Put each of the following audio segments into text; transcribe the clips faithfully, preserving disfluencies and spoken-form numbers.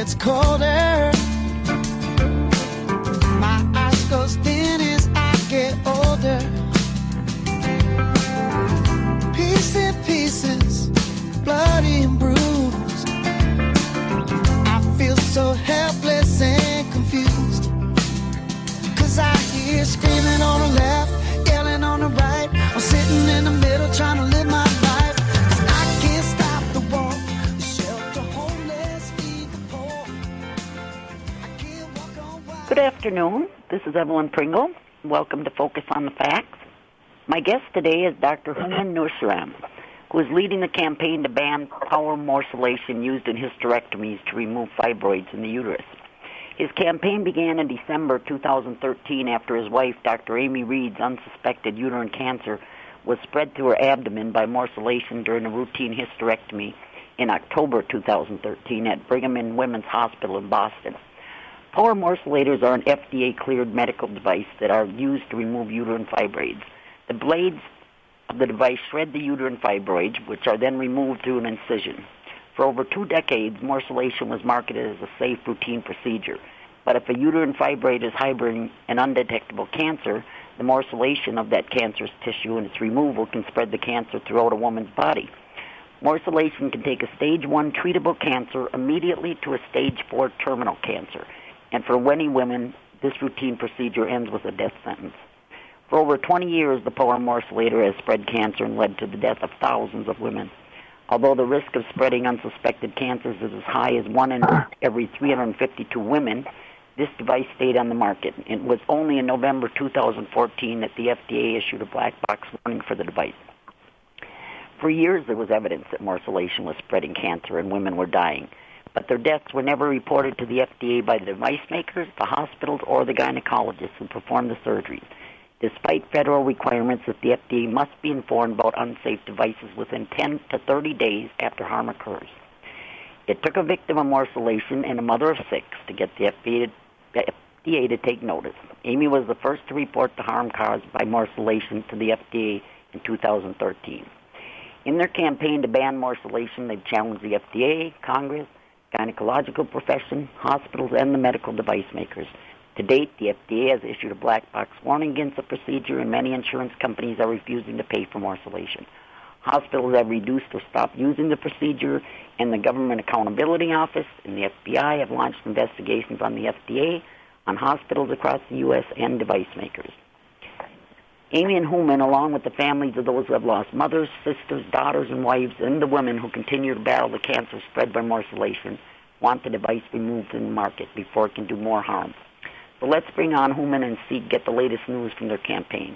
gets colder. My eyes go dim as I get older. Pieces, pieces, bloody and bruised. I feel so helpless and confused. Cause I hear screaming on the left, yelling on the right. I'm sitting in the middle trying to live my life. Cause I can't stop the war. Shelter homeless, feed the poor. I can't walk on wild. Good afternoon. This is Evelyn Pringle. Welcome to Focus on the Facts. My guest today is Doctor Hooman Nurseram, who is leading the campaign to ban power morcellation used in hysterectomies to remove fibroids in the uterus. His campaign began in December two thousand thirteen after his wife, Doctor Amy Reed's unsuspected uterine cancer was spread through her abdomen by morcellation during a routine hysterectomy in October two thousand thirteen at Brigham and Women's Hospital in Boston. Power morcellators are an F D A-cleared medical device that are used to remove uterine fibroids. The blades of the device shred the uterine fibroids, which are then removed through an incision. For over two decades, morcellation was marketed as a safe, routine procedure. But if a uterine fibroid is harboring an undetectable cancer, the morcellation of that cancerous tissue and its removal can spread the cancer throughout a woman's body. Morcellation can take a stage one treatable cancer immediately to a stage four terminal cancer. And for many women, this routine procedure ends with a death sentence. For over twenty years, the power morcellator has spread cancer and led to the death of thousands of women. Although the risk of spreading unsuspected cancers is as high as one in every three hundred fifty-two women, this device stayed on the market. It was only in November two thousand fourteen that the F D A issued a black box warning for the device. For years, there was evidence that morcellation was spreading cancer and women were dying, but their deaths were never reported to the F D A by the device makers, the hospitals, or the gynecologists who performed the surgery, despite federal requirements that the F D A must be informed about unsafe devices within ten to thirty days after harm occurs. It took a victim of morcellation and a mother of six to get the F D A to take notice. Amy was the first to report the harm caused by morcellation to the F D A in two thousand thirteen. In their campaign to ban morcellation, they've challenged the F D A, Congress, gynecological profession, hospitals, and the medical device makers. To date, the F D A has issued a black box warning against the procedure, and many insurance companies are refusing to pay for morcellation. Hospitals have reduced or stopped using the procedure, and the Government Accountability Office and the F B I have launched investigations on the F D A, on hospitals across the U S, and device makers. Amy and Hooman, along with the families of those who have lost mothers, sisters, daughters, and wives, and the women who continue to battle the cancer spread by morcellation, want the device removed from the market before it can do more harm. So let's bring on Hooman and see, get the latest news from their campaign.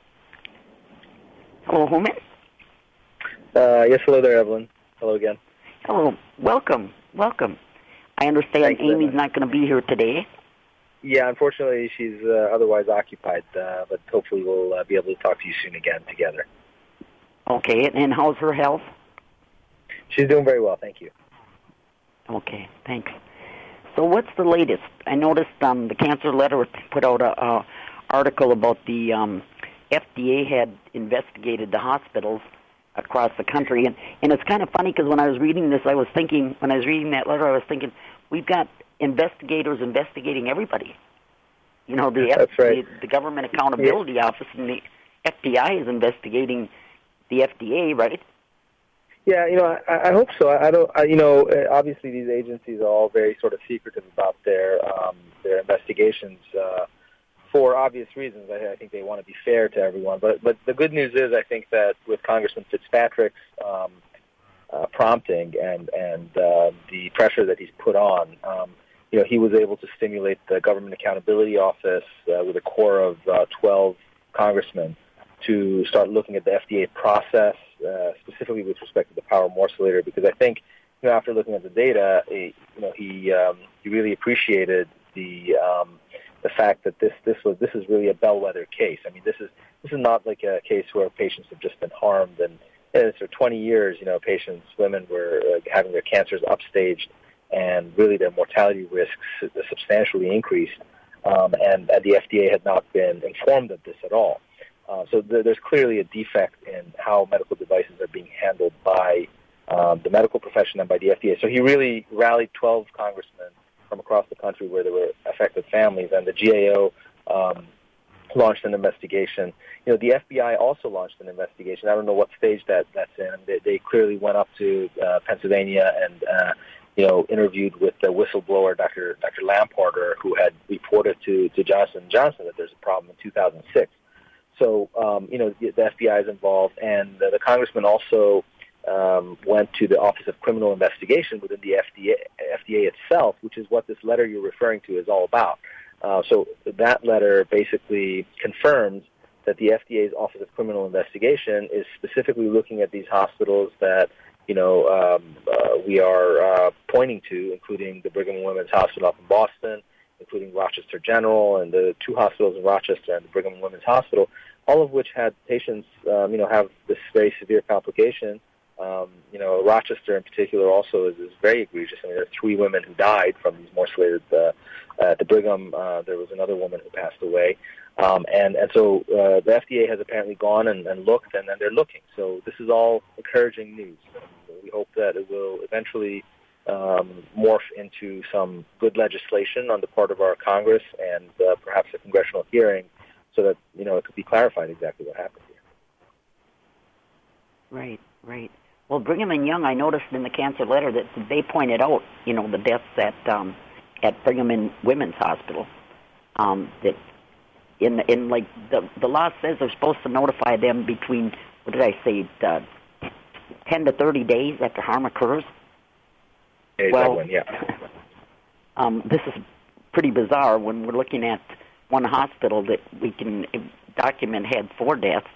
Hello, Hooman. Uh, yes, hello there, Evelyn. Hello again. Hello. Welcome. Welcome. I understand Thanks, Amy's Evelyn. not going to be here today. Yeah, unfortunately, she's uh, otherwise occupied, uh, but hopefully we'll uh, be able to talk to you soon again together. Okay, and how's her health? She's doing very well, thank you. Okay, thanks. So what's the latest? I noticed um, the Cancer Letter put out a, a article about the um, F D A had investigated the hospitals across the country, and, and it's kind of funny because when I was reading this, I was thinking, when I was reading that letter, I was thinking, we've got investigators investigating everybody. You know, the, F- That's right. the, the Government Accountability yeah. Office and the F B I is investigating the F D A, right? Yeah, you know, I, I hope so. I, I don't, I, you know, obviously these agencies are all very sort of secretive about their um, their investigations uh, for obvious reasons. I, I think they want to be fair to everyone. But but the good news is, I think that with Congressman Fitzpatrick's um, uh, prompting and and uh, the pressure that he's put on, um, you know, he was able to stimulate the Government Accountability Office uh, with a core of uh, twelve congressmen to start looking at the F D A process, uh, specifically with respect to the power morcellator, because I think, you know, after looking at the data, he, you know, he um, he really appreciated the um, the fact that this this was this is really a bellwether case. I mean, this is this is not like a case where patients have just been harmed, and, and for twenty years, you know, patients, women were uh, having their cancers upstaged, and really their mortality risks substantially increased, um, and, and the F D A had not been informed of this at all. Uh, so th- there's clearly a defect in how medical devices are being handled by uh, the medical profession and by the F D A. So he really rallied twelve congressmen from across the country where there were affected families, and the G A O um, launched an investigation. You know, the F B I also launched an investigation. I don't know what stage that, that's in. They, they clearly went up to uh, Pennsylvania and, uh, you know, interviewed with the whistleblower, Doctor Doctor Lamporter, who had reported to, to Johnson and Johnson that there's a problem in two thousand six. So, um, you know, the, the F B I is involved, and uh, the congressman also um, went to the Office of Criminal Investigation within the F D A, F D A itself, which is what this letter you're referring to is all about. Uh, so that letter basically confirms that the F D A's Office of Criminal Investigation is specifically looking at these hospitals that, you know, um, uh, we are uh, pointing to, including the Brigham and Women's Hospital up in Boston, including Rochester General and the two hospitals in Rochester and the Brigham and Women's Hospital, all of which had patients, um, you know, have this very severe complication. Um, you know, Rochester in particular also is, is very egregious. I mean, there are three women who died from these morcelated. Uh, uh, at the Brigham, uh, there was another woman who passed away. Um, and, and so uh, the F D A has apparently gone and, and looked, and, and they're looking. So this is all encouraging news. We hope that it will eventually um, morph into some good legislation on the part of our Congress and uh, perhaps a congressional hearing so that, you know, it could be clarified exactly what happened here. Right, right. Well, Brigham and Young, I noticed in the cancer letter that they pointed out, you know, the deaths at um, at Brigham and Women's Hospital. Um, that in in like the the law says they're supposed to notify them between, what did I say, uh, ten to thirty days after harm occurs. Days well, one, yeah. um, this is pretty bizarre when we're looking at one hospital that we can document had four deaths.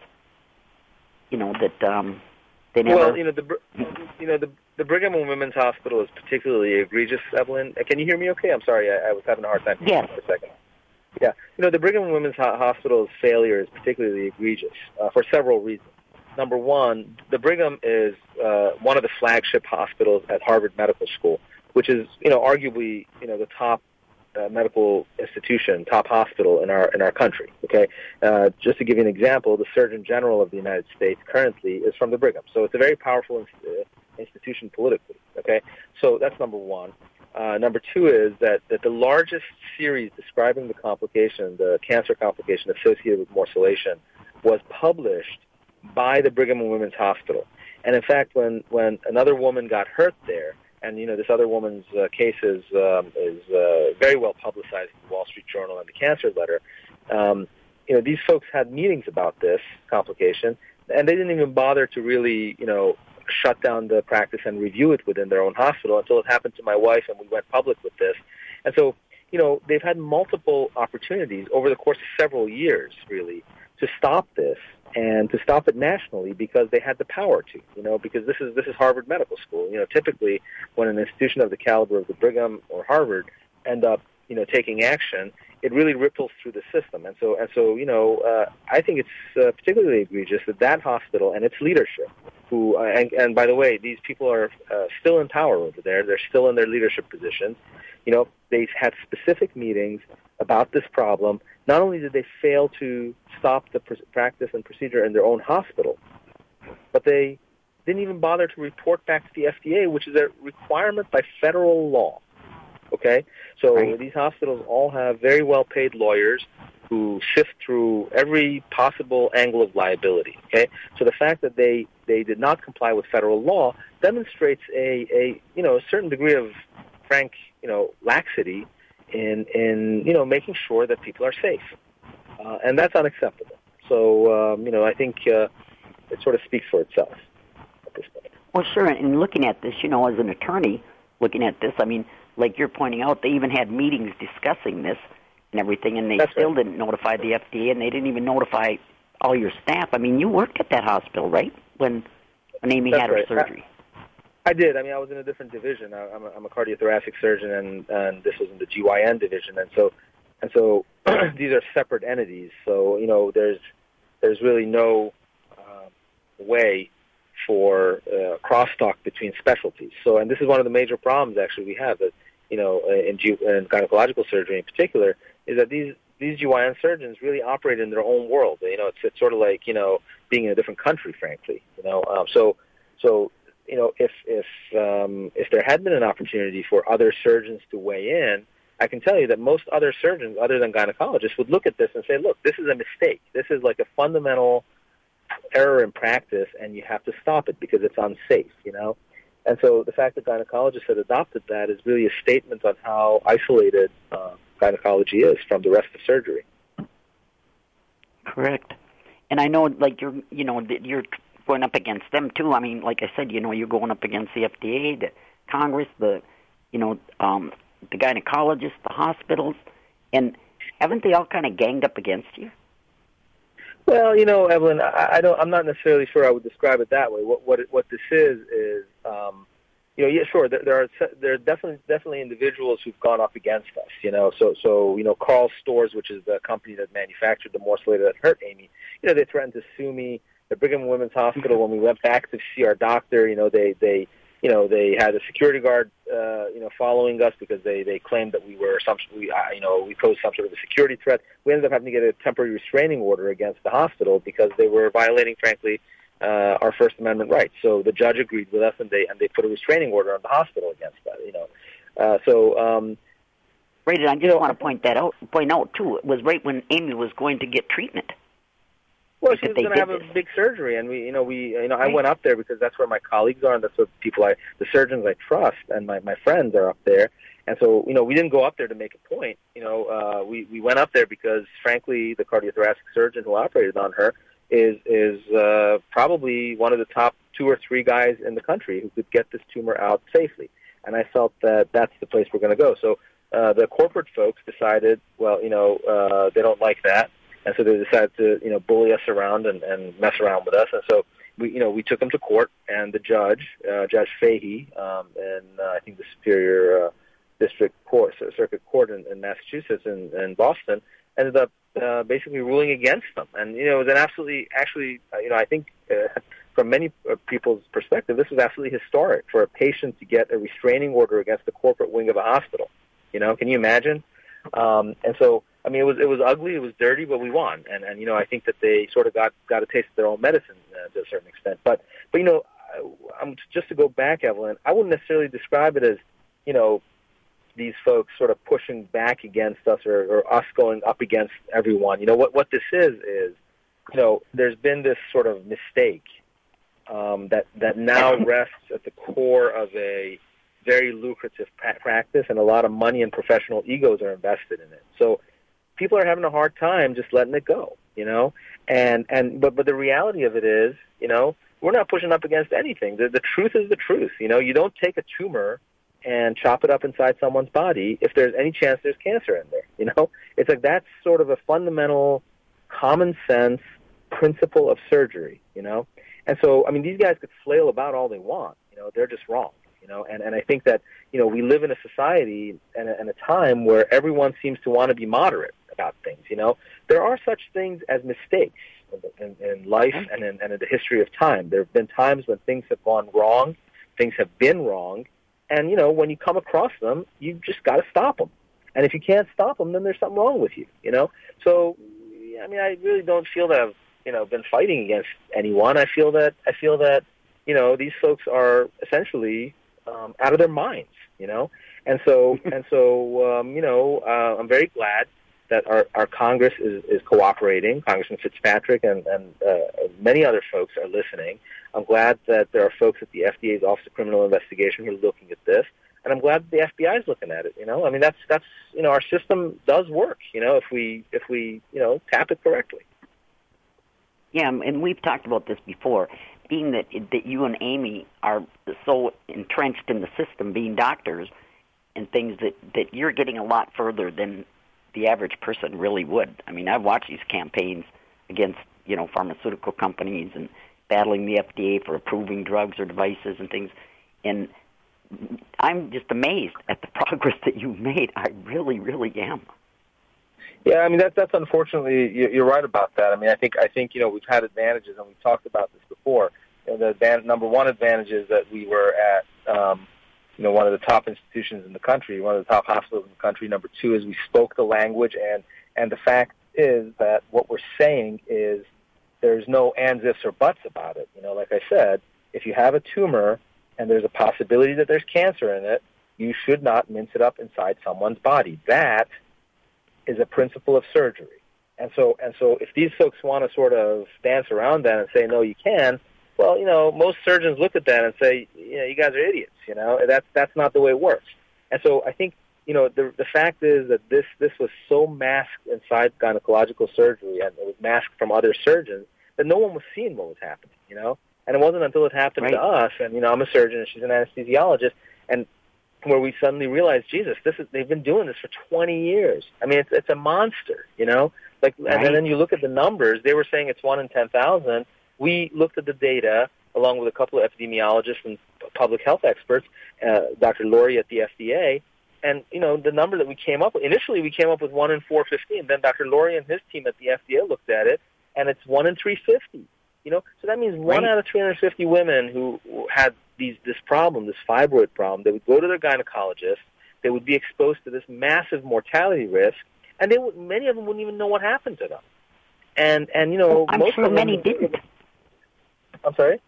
You know that. Um, They never... Well, you know, the you know the the Brigham and Women's Hospital is particularly egregious, Evelyn. Can you hear me okay? I'm sorry, I, I was having a hard time hearing yes. for a second. Yeah, you know, the Brigham and Women's Ho- Hospital's failure is particularly egregious uh, for several reasons. Number one, the Brigham is uh, one of the flagship hospitals at Harvard Medical School, which is, you know, arguably, you know, the top uh, medical institution, top hospital in our in our country. Okay, uh, just to give you an example, the Surgeon General of the United States currently is from the Brigham, so it's a very powerful inst- institution politically. Okay, so that's number one. Uh, number two is that, that the largest series describing the complication, the cancer complication associated with morcellation, was published by the Brigham and Women's Hospital. And in fact, when when another woman got hurt there, and, you know, this other woman's uh, case is, um, is uh, very well publicized in the Wall Street Journal and the Cancer Letter. Um, you know, these folks had meetings about this complication, and they didn't even bother to really, you know, shut down the practice and review it within their own hospital until it happened to my wife and we went public with this. And so, you know, they've had multiple opportunities over the course of several years, really, to stop this and to stop it nationally because they had the power to, you know, because this is this is Harvard Medical School. You know, typically when an institution of the caliber of the Brigham or Harvard end up, you know, taking action, it really ripples through the system. And so, and so, you know, uh, I think it's uh, particularly egregious that that hospital and its leadership, who, uh, and, and by the way, these people are uh, still in power over there. They're still in their leadership positions. You know, they've had specific meetings about this problem. Not only did they fail to stop the pr- practice and procedure in their own hospital, but they didn't even bother to report back to the F D A, which is a requirement by federal law. Okay? So right. These hospitals all have very well-paid lawyers who sift through every possible angle of liability. Okay? So the fact that they, they did not comply with federal law demonstrates a, a you know, a certain degree of frank, you know, laxity in, in you know, making sure that people are safe. Uh, and that's unacceptable. So, um, you know, I think uh, it sort of speaks for itself at this point. Well, sure, and looking at this, you know, as an attorney, looking at this, I mean, like you're pointing out, they even had meetings discussing this and everything, and they That's still right. didn't notify the F D A, and they didn't even notify all your staff. I mean, you worked at that hospital, right, when, when Amy That's had her right. surgery? I, I did. I mean, I was in a different division. I, I'm, a, I'm a cardiothoracic surgeon, and, and this was in the G Y N division, and so and so these are separate entities. So, you know, there's there's really no uh, way for uh, crosstalk between specialties. So, and this is one of the major problems actually we have that, you know, in, G- in gynecological surgery in particular, is that these these G Y N surgeons really operate in their own world. You know, it's it's sort of like, you know, being in a different country, frankly. You know, um, so so you know, if if um, if there had been an opportunity for other surgeons to weigh in, I can tell you that most other surgeons, other than gynecologists, would look at this and say, look, this is a mistake. This is like a fundamental error in practice, and you have to stop it because it's unsafe, you know? And so the fact that gynecologists had adopted that is really a statement on how isolated uh, gynecology is from the rest of surgery. Correct. And I know, like, you're, you know, that you're going up against them, too. I mean, like I said, you know, you're going up against the F D A, the Congress, the, you know, um, the gynecologists, the hospitals, and haven't they all kind of ganged up against you? Well, you know, Evelyn, I, I don't. I'm not necessarily sure I would describe it that way. What what it, what this is is, um, you know, yeah, sure. There, there are there are definitely definitely individuals who've gone up against us. You know, so so you know, Karl Storz, which is the company that manufactured the morcellator that hurt Amy. You know, they threatened to sue me. The Brigham and Women's Hospital, when we went back to see our doctor, you know, they they. You know, they had a security guard, uh, you know, following us because they, they claimed that we were some, we, uh, you know, we posed some sort of a security threat. We ended up having to get a temporary restraining order against the hospital because they were violating, frankly, uh, our First Amendment rights. So the judge agreed with us, and they and they put a restraining order on the hospital against that. You know, uh, so. Um, right, and I just you know, want to point that out. Point out too, it was right when Amy was going to get treatment. Well, she was going to have a big surgery, and we, you know, we, you know, I right. went up there because that's where my colleagues are, and that's what people I, the surgeons I trust, and my, my friends are up there, and so, you know, we didn't go up there to make a point, you know, uh, we, we went up there because, frankly, the cardiothoracic surgeon who operated on her is, is, uh, probably one of the top two or three guys in the country who could get this tumor out safely, and I felt that that's the place we're going to go. So, uh, the corporate folks decided, well, you know, uh, they don't like that. And so they decided to, you know, bully us around and, and mess around with us. And so we, you know, we took them to court, and the judge, uh, Judge Fahey, um, and uh, I think the Superior uh, District Court, Circuit Court in, in Massachusetts and, and Boston, ended up uh, basically ruling against them. And you know, it was an absolutely, actually, uh, you know, I think uh, from many people's perspective, this was absolutely historic for a patient to get a restraining order against the corporate wing of a hospital. You know, can you imagine? Um, and so. I mean, it was it was ugly, it was dirty, but we won, and and you know, I think that they sort of got got a taste of their own medicine uh, to a certain extent. But but you know, I, I'm just to go back, Evelyn, I wouldn't necessarily describe it as, you know, these folks sort of pushing back against us or, or us going up against everyone. You know, what what this is is, you know, there's been this sort of mistake um, that that now rests at the core of a very lucrative pra- practice, and a lot of money and professional egos are invested in it. So people are having a hard time just letting it go, you know, and and but but the reality of it is, you know, we're not pushing up against anything. The the truth is the truth. You know, you don't take a tumor and chop it up inside someone's body if there's any chance there's cancer in there. You know, it's like that's sort of a fundamental common sense principle of surgery. You know, and so I mean, these guys could flail about all they want. You know, they're just wrong. You know, and, and I think that, you know, we live in a society and a, and a time where everyone seems to want to be moderate about things. You know, there are such things as mistakes in, in life and in, and in the history of time. There have been times when things have gone wrong, things have been wrong, and, you know, when you come across them, you've just got to stop them. And if you can't stop them, then there's something wrong with you, you know. So, I mean, I really don't feel that I've, you know, been fighting against anyone. I feel that, I feel that, you know, these folks are essentially Um, out of their minds, you know, and so and so um, you know, uh, I'm very glad that our, our Congress is, is cooperating. Congressman Fitzpatrick and, and uh, many other folks are listening. I'm glad that there are folks at the F D A's Office of Criminal Investigation who are looking at this, and I'm glad that the F B I is looking at it. You know, I mean, that's that's you know, our system does work. You know, if we if we you know tap it correctly. Yeah, and we've talked about this before. Being that that you and Amy are so entrenched in the system, being doctors, and things that, that you're getting a lot further than the average person really would. I mean, I've watched these campaigns against, you know, pharmaceutical companies and battling the F D A for approving drugs or devices and things, and I'm just amazed at the progress that you've made. I really, really am. Yeah, I mean that that's unfortunately you're right about that. I mean, I think I think you know we've had advantages, and we've talked about this before. You know, the advan- number one advantage is that we were at um, you know one of the top institutions in the country, one of the top hospitals in the country. Number two is we spoke the language, and and the fact is that what we're saying is there's no ands, ifs, or buts about it. You know, like I said, if you have a tumor and there's a possibility that there's cancer in it, you should not mince it up inside someone's body. That is a principle of surgery. And so, and so, if these folks want to sort of dance around that and say, no, you can, well, you know, most surgeons look at that and say, you know, you guys are idiots. You know, that's that's not the way it works. And so, I think, you know, the the fact is that this this was so masked inside gynecological surgery, and it was masked from other surgeons, that no one was seeing what was happening. You know, and it wasn't until it happened right. to us, and you know, I'm a surgeon and she's an anesthesiologist, and where we suddenly realized, Jesus, this is they've been doing this for twenty years. I mean, it's it's a monster. You know. Like, right. And then you look at the numbers. They were saying it's one in ten thousand. We looked at the data along with a couple of epidemiologists and public health experts, uh, Doctor Laurie at the F D A, and you know the number that we came up with. Initially, we came up with one in four fifteen. Then Doctor Laurie and his team at the F D A looked at it, and it's one in three fifty. You know, so that means one right. out of three hundred fifty women who had these this problem, this fibroid problem, they would go to their gynecologist. They would be exposed to this massive mortality risk. And they would, many of them wouldn't even know what happened to them. And, and you know, well, I'm most sure of them, many didn't. I'm sorry?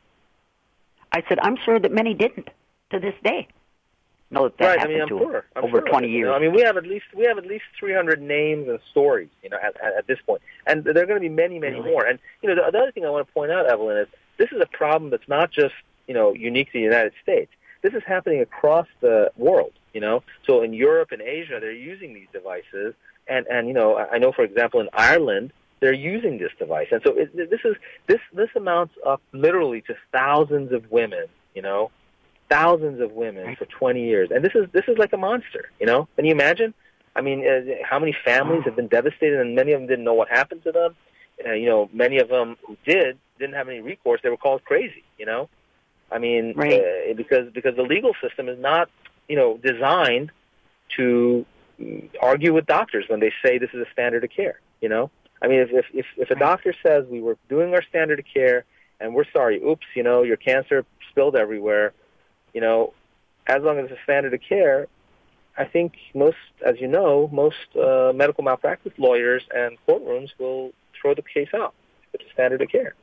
I said, I'm sure that many didn't to this day. No, that, that right, happened I mean, I'm to sure. I'm over sure. twenty years. You know, I mean, we have at least we have at least three hundred names and stories, you know, at, at, at this point. And there are going to be many, many really? more. And, you know, the, the other thing I want to point out, Evelyn, is this is a problem that's not just, you know, unique to the United States. This is happening across the world, you know. So in Europe and Asia, they're using these devices. And, and you know, I know, for example, in Ireland, they're using this device. And so it, this is this this amounts up literally to thousands of women, you know, thousands of women for twenty years. And this is this is like a monster, you know. Can you imagine? I mean, uh, how many families have been devastated, and many of them didn't know what happened to them. Uh, you know, many of them who did didn't have any recourse. They were called crazy, you know. I mean, right. uh, because because the legal system is not, you know, designed to argue with doctors when they say this is a standard of care, you know? I mean, if if if, if a doctor says we were doing our standard of care and we're sorry, oops, you know, your cancer spilled everywhere, you know, as long as it's a standard of care, I think most, as you know, most uh, medical malpractice lawyers and courtrooms will throw the case out. It's a standard of care.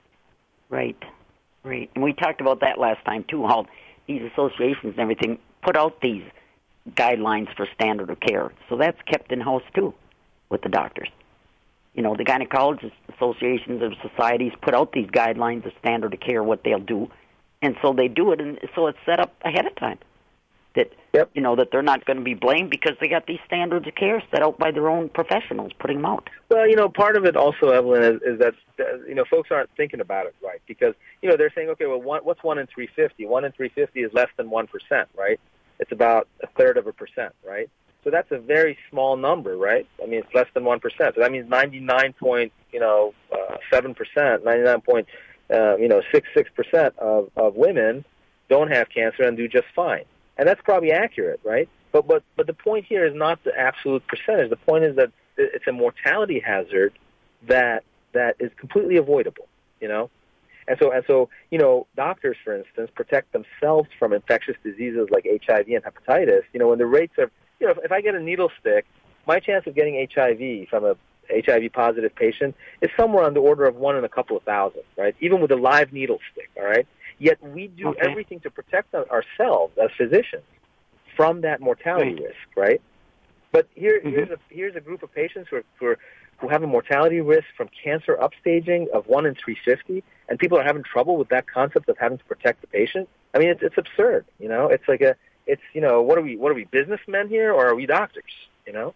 Right, right. And we talked about that last time, too, how these associations and everything put out these guidelines for standard of care. So that's kept in-house, too, with the doctors. You know, the gynecologist associations of societies put out these guidelines of standard of care, what they'll do, and so they do it, and so it's set up ahead of time that, yep. you know, that they're not going to be blamed because they got these standards of care set out by their own professionals putting them out. Well, you know, part of it also, Evelyn, is, is that, uh, you know, folks aren't thinking about it right because, you know, they're saying, okay, well, one, what's one in three fifty? One in three fifty is less than one percent, right? It's about a third of a percent, right? So that's a very small number, right? I mean, it's less than one percent. So that means ninety-nine point, you know, uh, seven percent, ninety-nine point, uh, you know, six six percent of of women don't have cancer and do just fine, and that's probably accurate, right? But but but the point here is not the absolute percentage. The point is that it's a mortality hazard that that is completely avoidable, you know. And so, and so, you know, doctors, for instance, protect themselves from infectious diseases like H I V and hepatitis. You know, when the rates are, you know, if, if I get a needle stick, my chance of getting H I V from a H I V-positive patient is somewhere on the order of one in a couple of thousand, right? Even with a live needle stick, all right? Yet we do okay. everything to protect ourselves as physicians from that mortality right. risk, right? But here, mm-hmm. here's a here's a group of patients who are, who are who have a mortality risk from cancer upstaging of one in three fifty, and people are having trouble with that concept of having to protect the patient. I mean, it's it's absurd, you know. It's like a, it's you know, what are we what are we businessmen here, or are we doctors, you know?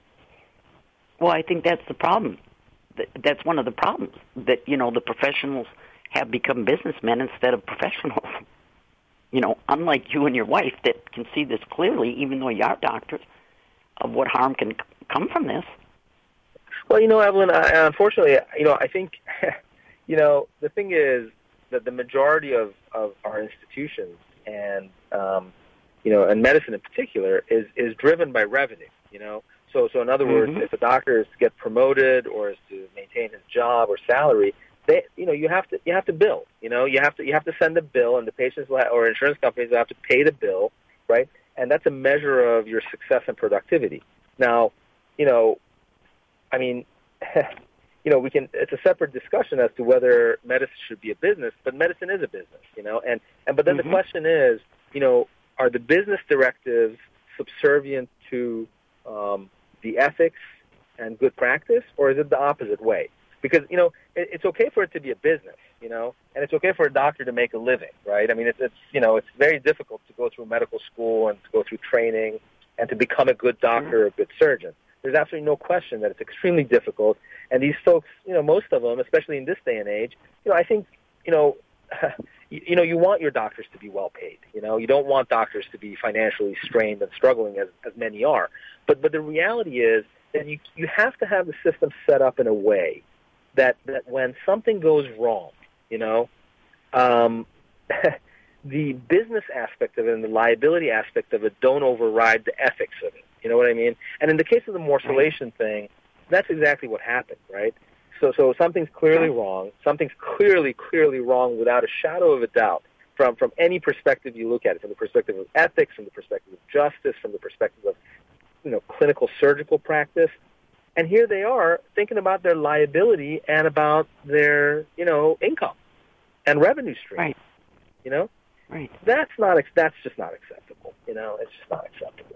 Well, I think that's the problem. That's one of the problems that you know the professionals have become businessmen instead of professionals. You know, unlike you and your wife that can see this clearly, even though you are doctors, of what harm can come from this. Well, you know, Evelyn, I, unfortunately, you know, I think, you know, the thing is that the majority of, of our institutions and, um, you know, and medicine in particular is, is driven by revenue, you know. So, so in other mm-hmm. words, if a doctor is to get promoted or is to maintain his job or salary, they, you know, you have to, you have to bill, you know, you have to, you have to send a bill, and the patients will have, or insurance companies will have to pay the bill, right? And that's a measure of your success and productivity. Now, you know, I mean, you know, we can. It's a separate discussion as to whether medicine should be a business, but medicine is a business, you know. And, and but then mm-hmm. the question is, you know, are the business directives subservient to um, the ethics and good practice, or is it the opposite way? Because, you know, it, it's okay for it to be a business, you know, and it's okay for a doctor to make a living, right? I mean, it's, it's you know, it's very difficult to go through medical school and to go through training and to become a good doctor or a good surgeon. There's absolutely no question that it's extremely difficult. And these folks, you know, most of them, especially in this day and age, you know, I think, you know, you, you know, you want your doctors to be well paid. You know, you don't want doctors to be financially strained and struggling as, as many are. But but the reality is that you you have to have the system set up in a way that, that when something goes wrong, you know, um, the business aspect of it and the liability aspect of it don't override the ethics of it. You know what I mean? And in the case of the morcellation thing, that's exactly what happened, right? So so something's clearly wrong. Something's clearly, clearly wrong without a shadow of a doubt from, from any perspective you look at it, from the perspective of ethics, from the perspective of justice, from the perspective of, you know, clinical surgical practice. And here they are thinking about their liability and about their, you know, income and revenue stream. Right. You know? Right. That's not that's just not acceptable. You know, it's just not acceptable.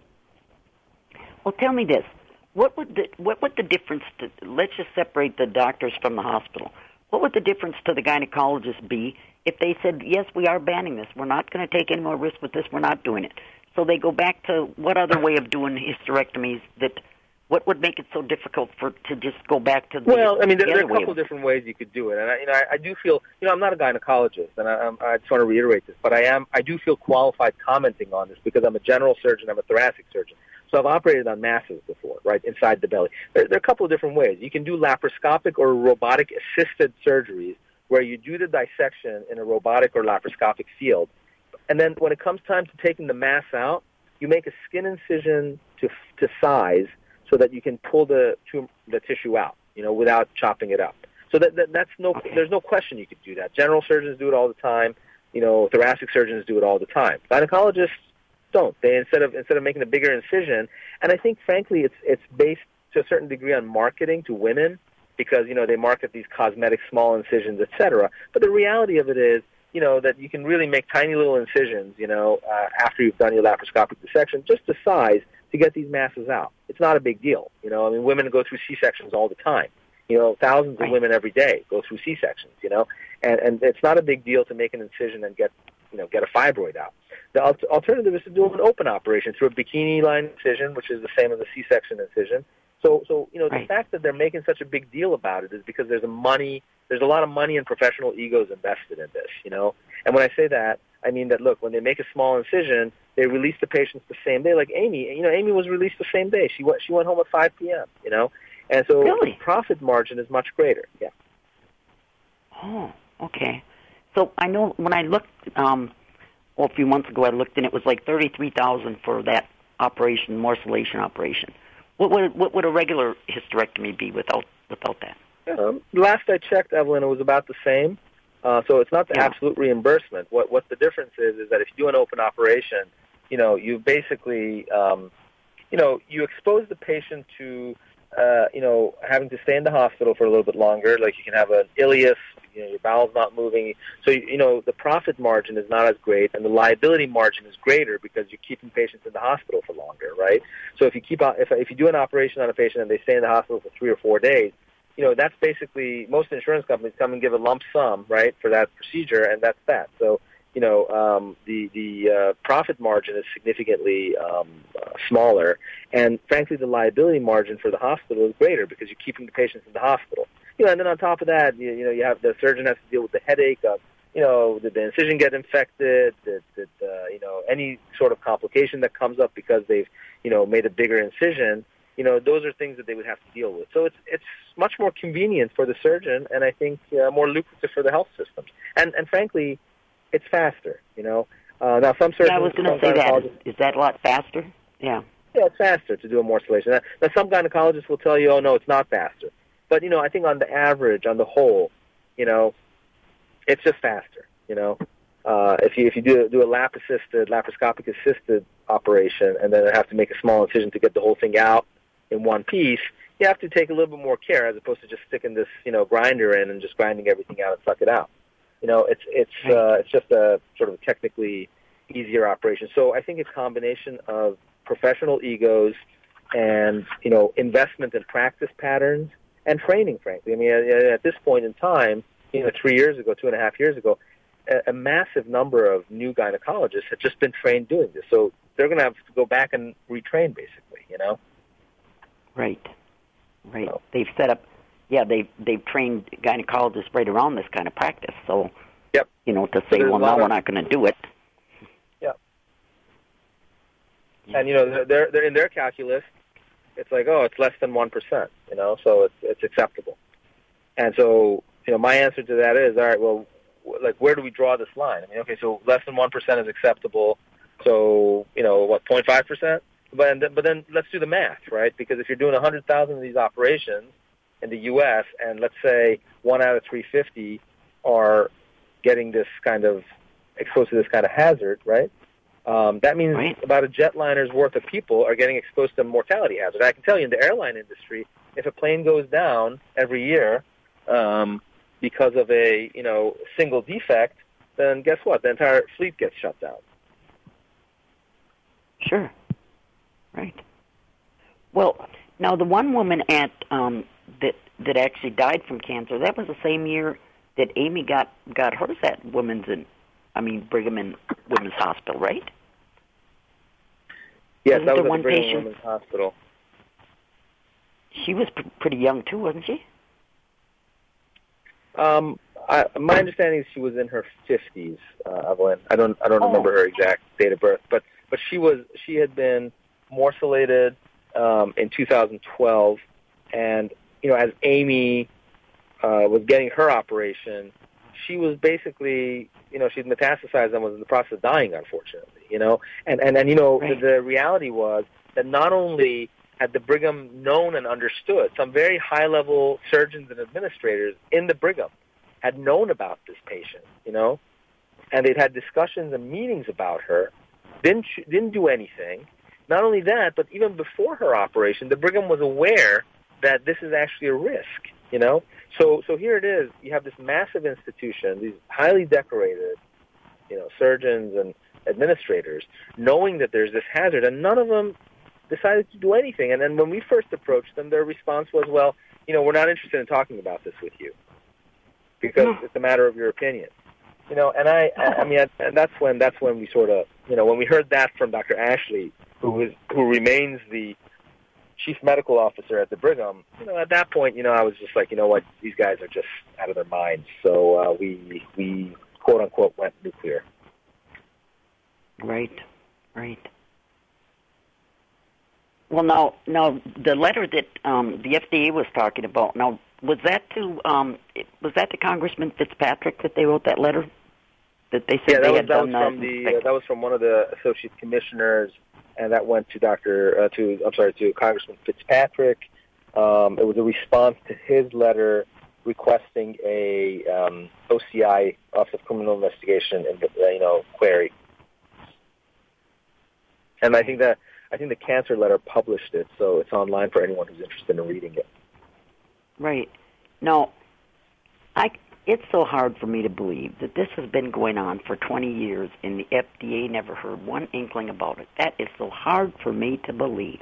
Well, tell me this: what would the what would the difference? To, let's just separate the doctors from the hospital. What would the difference to the gynecologist be if they said, "Yes, we are banning this. We're not going to take any more risk with this. We're not doing it." So they go back to what other way of doing hysterectomies that. What would make it so difficult for to just go back to the Well, I mean, there, the there are a way couple of of different ways you could do it, and I, you know, I, I do feel, you know, I'm not a gynecologist, and I, I just want to reiterate this, but I am, I do feel qualified commenting on this because I'm a general surgeon, I'm a thoracic surgeon, so I've operated on masses before, right, inside the belly. There, there are a couple of different ways. You can do laparoscopic or robotic-assisted surgeries where you do the dissection in a robotic or laparoscopic field, and then when it comes time to taking the mass out, you make a skin incision to to size so that you can pull the tum- the tissue out, you know, without chopping it up. So that, that that's no, okay. There's no question you could do that. General surgeons do it all the time. You know, thoracic surgeons do it all the time. Gynecologists don't. They instead of instead of making a bigger incision, and I think frankly it's it's based to a certain degree on marketing to women because you know they market these cosmetic small incisions, et cetera. But the reality of it is, you know, that you can really make tiny little incisions, you know, uh, after you've done your laparoscopic dissection, just to size to get these masses out. It's not a big deal. You know, I mean, women go through C-sections all the time. You know, thousands right. of women every day go through C-sections, you know, and, and it's not a big deal to make an incision and get, you know, get a fibroid out. The al- alternative is to do an open operation through a bikini line incision, which is the same as a C-section incision. So, so you know, right. the fact that they're making such a big deal about it is because there's a money, there's a lot of money and professional egos invested in this, you know. And when I say that, I mean that, look, when they make a small incision, they release the patients the same day. Like Amy, you know, Amy was released the same day. She went, she went home at five p.m., you know. And so really? the profit margin is much greater, yeah. Oh, okay. So I know when I looked, um, well, a few months ago, I looked and it was like thirty-three thousand dollars for that operation, morcellation operation. What would what would a regular hysterectomy be without without that? Um, last I checked, Evelyn, it was about the same. Uh, so it's not the yeah. absolute reimbursement. What what the difference is is that if you do an open operation, you know, you basically, um, you know, you expose the patient to, uh, you know, having to stay in the hospital for a little bit longer. Like you can have an ileus, you know, your bowel's not moving. So you know, the profit margin is not as great, and the liability margin is greater because you're keeping patients in the hospital for longer, right? So if you keep if if you do an operation on a patient and they stay in the hospital for three or four days. You know, that's basically, most insurance companies come and give a lump sum, right, for that procedure, and that's that. So, you know, um, the, the uh, profit margin is significantly um, uh, smaller, and frankly, the liability margin for the hospital is greater because you're keeping the patients in the hospital. You know, and then on top of that, you, you know, you have the surgeon has to deal with the headache of, you know, did the incision get infected, did, did uh, you know, any sort of complication that comes up because they've, you know, made a bigger incision. You know, those are things that they would have to deal with. So it's it's much more convenient for the surgeon, and I think uh, more lucrative for the health systems. And and frankly, it's faster. You know, uh, now some surgeons. Yeah, I was going to say that. Is, is that a lot faster? Yeah. Yeah, it's faster to do a morcellation. Now, now, some gynecologists will tell you, "Oh no, it's not faster." But you know, I think on the average, on the whole, you know, it's just faster. You know, uh, if you if you do do a lap assisted, laparoscopic assisted operation, and then have to make a small incision to get the whole thing out in one piece, you have to take a little bit more care as opposed to just sticking this, you know, grinder in and just grinding everything out and suck it out. You know, it's it's uh, it's just a sort of a technically easier operation. So I think a combination of professional egos and, you know, investment in practice patterns and training, frankly. I mean, at, at this point in time, you know, three years ago, two and a half years ago, a, a massive number of new gynecologists had just been trained doing this. So they're going to have to go back and retrain, basically, you know? Right, right. So. They've set up, yeah, they've, they've trained gynecologists right around this kind of practice. So, yep. you know, to say, so well, no, of, we're not going to do it. Yeah. And, you know, they're, they're in their calculus, it's like, oh, it's less than one percent, you know, so it's it's acceptable. And so, you know, my answer to that is, all right, well, like, where do we draw this line? I mean, okay, so less than one percent is acceptable, so, you know, what, zero point five percent? But, but then let's do the math, right? Because if you're doing one hundred thousand of these operations in the U S, and let's say one out of three hundred fifty are getting this kind of, exposed to this kind of hazard, right? Um, that means right. about a jetliner's worth of people are getting exposed to mortality hazard. I can tell you, in the airline industry, if a plane goes down every year um, because of a, you know, single defect, then guess what? The entire fleet gets shut down. Sure. Right. Well, now the one woman at um, that that actually died from cancer, that was the same year that Amy got got hers at Women's and I mean Brigham and Women's Hospital, right? Yes, Wasn't that was there at one the Brigham patient? Women's Hospital. She was pr- pretty young too, wasn't she? Um, I, my understanding is she was in her fifties, uh, Evelyn. I don't I don't Oh. remember her exact date of birth, but but she was she had been morcellated um, in two thousand twelve, and you know, as Amy uh, was getting her operation, she was basically, you know, she'd metastasized and was in the process of dying, unfortunately, you know. And, and, and you know, right. the, the reality was that not only had the Brigham known and understood, some very high-level surgeons and administrators in the Brigham had known about this patient, you know, and they'd had discussions and meetings about her, didn't, didn't do anything. Not only that, but even before her operation, the Brigham was aware that this is actually a risk, you know. So, so here it is. You have this massive institution, these highly decorated, you know, surgeons and administrators, knowing that there's this hazard, and none of them decided to do anything. And then when we first approached them, their response was, well, you know, we're not interested in talking about this with you because it's a matter of your opinion. You know, and I, I mean, and that's when that's when we sort of, you know, when we heard that from Doctor Ashley, who is who remains the chief medical officer at the Brigham, you know, at that point, you know, I was just like, you know what, these guys are just out of their minds. So uh, we we quote unquote went nuclear. Right, right. Well, now, now the letter that um, the F D A was talking about. Now, was that to um, was that to Congressman Fitzpatrick that they wrote that letter? That they said yeah, that they was, had that done was from the uh, that was from one of the associate commissioners, and that went to Doctor Uh, to I'm sorry to Congressman Fitzpatrick. Um, it was a response to his letter requesting a um, O C I, Office of Criminal Investigation, and uh, you know, query. And I think that I think the cancer letter published it, so it's online for anyone who's interested in reading it. Right. Now, I it's so hard for me to believe that this has been going on for twenty years and the F D A never heard one inkling about it. That is so hard for me to believe.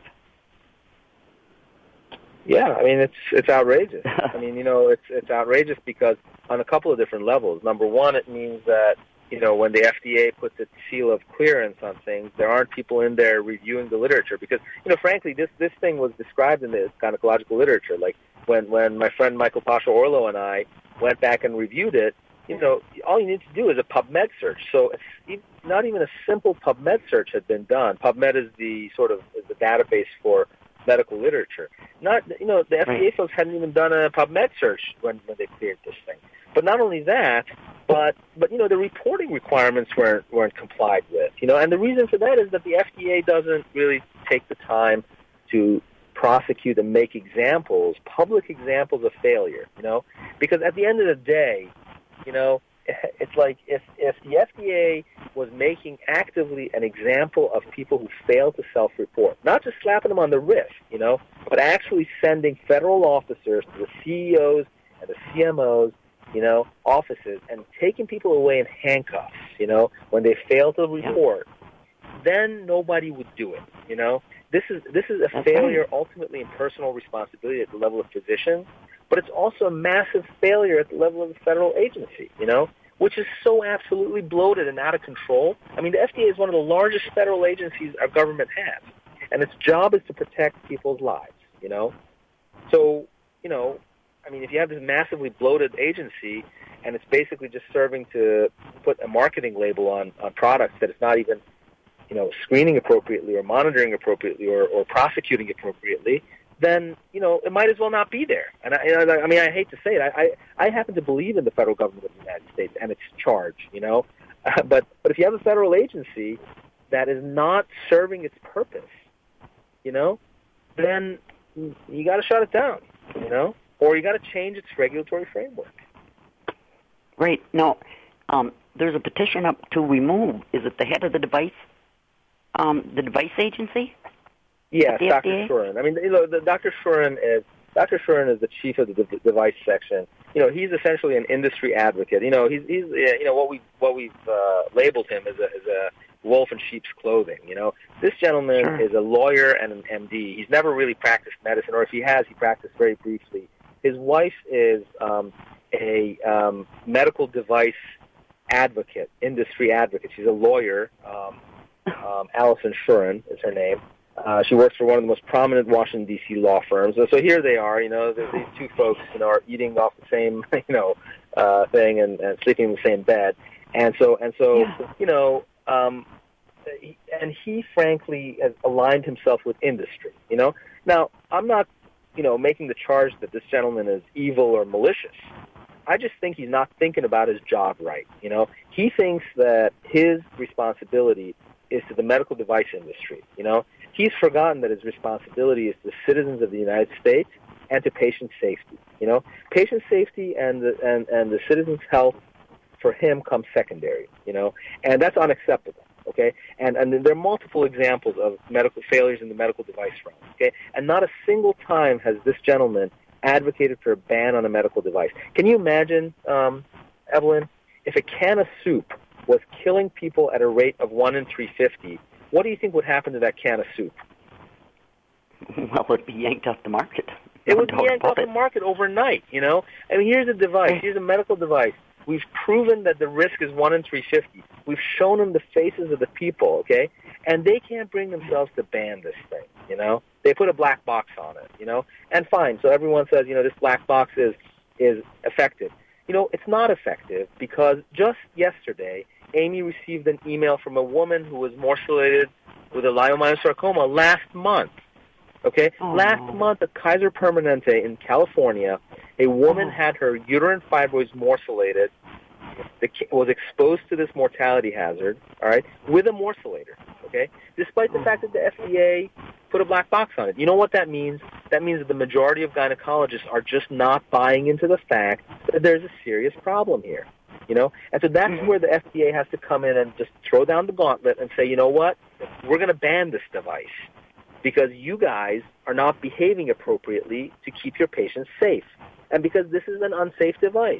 Yeah, I mean, it's it's outrageous. I mean, you know, it's it's outrageous because on a couple of different levels. Number one, it means that, you know, when the F D A puts its seal of clearance on things, there aren't people in there reviewing the literature. Because, you know, frankly, this, this thing was described in the gynecological literature. Like, when, when my friend Michael Pasha-Orlo and I went back and reviewed it, you know, all you need to do is a PubMed search. So it's not even a simple PubMed search had been done. PubMed is the sort of is the database for medical literature. Not, you know, the F D A right. folks hadn't even done a PubMed search when, when they cleared this thing. But not only that, but, but you know, the reporting requirements weren't, weren't complied with. You know, and the reason for that is that the F D A doesn't really take the time to prosecute and make examples, public examples of failure, you know? Because at the end of the day, you know, it's like if, if the F D A was making actively an example of people who fail to self-report, not just slapping them on the wrist, you know, but actually sending federal officers to the C E Os and the C M Os, you know, offices and taking people away in handcuffs, you know, when they fail to report, then nobody would do it, you know. This is this is a That's failure right. ultimately in personal responsibility at the level of physicians, but it's also a massive failure at the level of the federal agency, you know, which is so absolutely bloated and out of control. I mean, the F D A is one of the largest federal agencies our government has, and its job is to protect people's lives, you know. So, you know, I mean, if you have this massively bloated agency and it's basically just serving to put a marketing label on, on products that it's not even, you know, screening appropriately or monitoring appropriately or, or prosecuting appropriately, then, you know, it might as well not be there. And I, I mean, I hate to say it. I, I, I happen to believe in the federal government of the United States and its charge, you know. Uh, but, but if you have a federal agency that is not serving its purpose, you know, then you got to shut it down, you know, or you got to change its regulatory framework. Right. No, um, there's a petition up to remove, is it the head of the device, um, the device agency? Yes, the Doctor F D A? Shuren. I mean, you know, the, Doctor Shuren is Doctor Shuren is the chief of the de- device section. You know, he's essentially an industry advocate. You know, he's he's you know what we what we've uh, labeled him as a as a wolf in sheep's clothing. You know, this gentleman Sure. is a lawyer and an M D. He's never really practiced medicine, or if he has, he practiced very briefly. His wife is um, a um, medical device advocate, industry advocate. She's a lawyer. Um, um, Allison Shuren is her name. Uh, she works for one of the most prominent Washington, D C law firms. So, so here they are, you know, these two folks, you know, are eating off the same, you know, uh, thing and, and sleeping in the same bed. And so, and so, Yeah. you know, um, he, and he frankly has aligned himself with industry, you know. Now, I'm not, you know, making the charge that this gentleman is evil or malicious. I just think he's not thinking about his job right, you know. He thinks that his responsibility is to the medical device industry, you know. He's forgotten that his responsibility is to the citizens of the United States and to patient safety. You know, patient safety and the, and, and the citizens' health for him comes secondary. You know, and that's unacceptable. Okay, and and there are multiple examples of medical failures in the medical device realm. Okay, and not a single time has this gentleman advocated for a ban on a medical device. Can you imagine, um, Evelyn, if a can of soup was killing people at a rate of one in three fifty? What do you think would happen to that can of soup? Well, it would be yanked off the market. It would No be doubt yanked off about the it. market overnight, you know? I mean, here's a device. Here's a medical device. We've proven that the risk is one in three fifty. We've shown them the faces of the people, okay? And they can't bring themselves to ban this thing, you know? They put a black box on it, you know? And fine, so everyone says, you know, this black box is is effective. You know, it's not effective because just yesterday, Amy received an email from a woman who was morculated with a leiomyosarcoma last month. Okay? Oh. Last month at Kaiser Permanente in California, a woman Oh. had her uterine fibroids morcellated, the, was exposed to this mortality hazard, all right, with a morcellator, okay, despite the fact that the F D A put a black box on it. You know what that means? That means that the majority of gynecologists are just not buying into the fact that there's a serious problem here. You know, and so that's Mhm. where the F D A has to come in and just throw down the gauntlet and say, you know what, we're going to ban this device because you guys are not behaving appropriately to keep your patients safe, and because this is an unsafe device.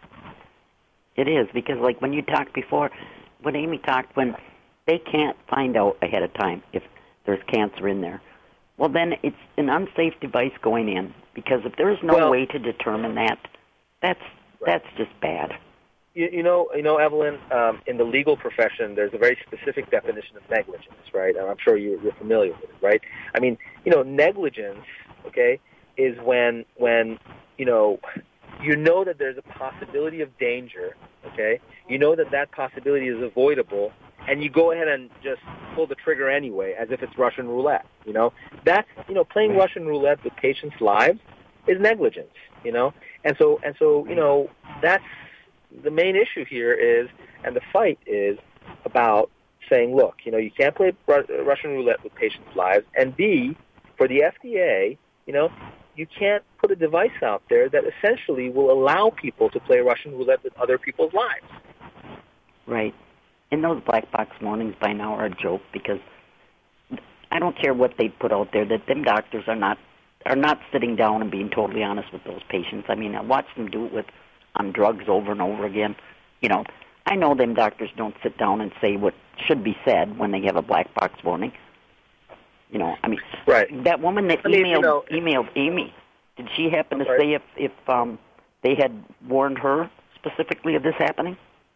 It is, because like when you talked before, when Amy talked, when they can't find out ahead of time if there's cancer in there, well, then it's an unsafe device going in, because if there's no Well- way to determine that, that's that's just bad. You, you know, you know, Evelyn, um, in the legal profession, there's a very specific definition of negligence, right? And I'm sure you, you're familiar with it, right? I mean, you know, negligence, okay, is when when you know you know that there's a possibility of danger, okay? You know that that possibility is avoidable, and you go ahead and just pull the trigger anyway, as if it's Russian roulette. You know, that's you know, playing Russian roulette with patients' lives is negligence. You know, and so and so you know that's. The main issue here is, and the fight is about saying, look, you know, you can't play Russian roulette with patients' lives, and B, for the F D A, you know, you can't put put a device out there that essentially will allow people to play Russian roulette with other people's lives. Right. And those black box warnings by now are a joke, because I don't care what they put out there, that them doctors are not are not sitting down and being totally honest with those patients. I mean, I watch them do it with on drugs over and over again. You know, I know them doctors don't sit down and say what should be said when they have a black box warning. You know, I mean, right. That woman that I mean, emailed you know, emailed Amy, did she happen to right. say if if um, they had warned her specifically of this happening?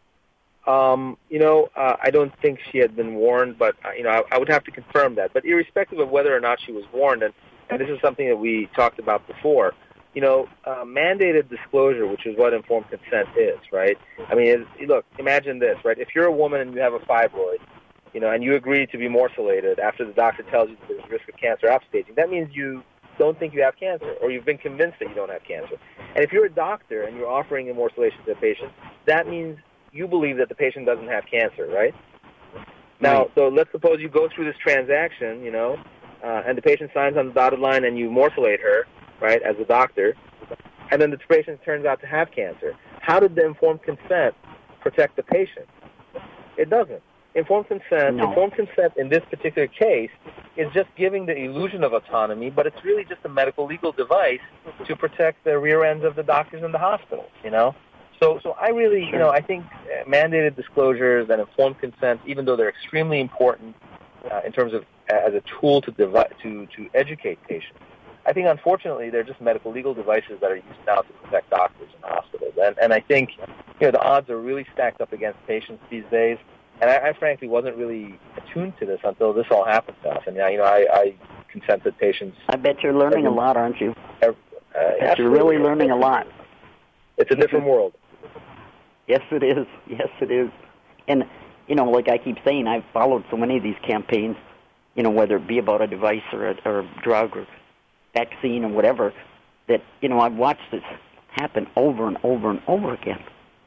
Um, you know, uh, I don't think she had been warned, but uh, you know, I, I would have to confirm that. But irrespective of whether or not she was warned, and, and this is something that we talked about before, you know, uh, mandated disclosure, which is what informed consent is, right? I mean, it, look, imagine this, right? If you're a woman and you have a fibroid, you know, and you agree to be morselated after the doctor tells you that there's risk of cancer upstaging, that means you don't think you have cancer, or you've been convinced that you don't have cancer. And if you're a doctor and you're offering immortalization to a patient, that means you believe that the patient doesn't have cancer, right? Now, Right. so let's suppose you go through this transaction, you know, uh, and the patient signs on the dotted line and you morselate her, right, as a doctor, and then the patient turns out to have cancer. How did the informed consent protect the patient? It doesn't. Informed consent, No. informed consent in this particular case is just giving the illusion of autonomy, but it's really just a medical legal device to protect the rear ends of the doctors in the hospitals, you know? So, so I really, you know, I think uh, mandated disclosures and informed consent, even though they're extremely important uh, in terms of uh, as a tool to, devi- to to educate patients, I think unfortunately they're just medical legal devices that are used now to protect doctors in hospitals. And and I think, you know, the odds are really stacked up against patients these days. And I, I frankly wasn't really attuned to this until this all happened to us. And you know, I, I consented patients. I bet you're learning a lot, aren't you? Uh, I bet you're really learning a lot. It's a different world. Yes, it is. Yes, it is. And, you know, like I keep saying, I've followed so many of these campaigns, you know, whether it be about a device or a, or a drug or vaccine or whatever, that, you know, I've watched this happen over and over and over again.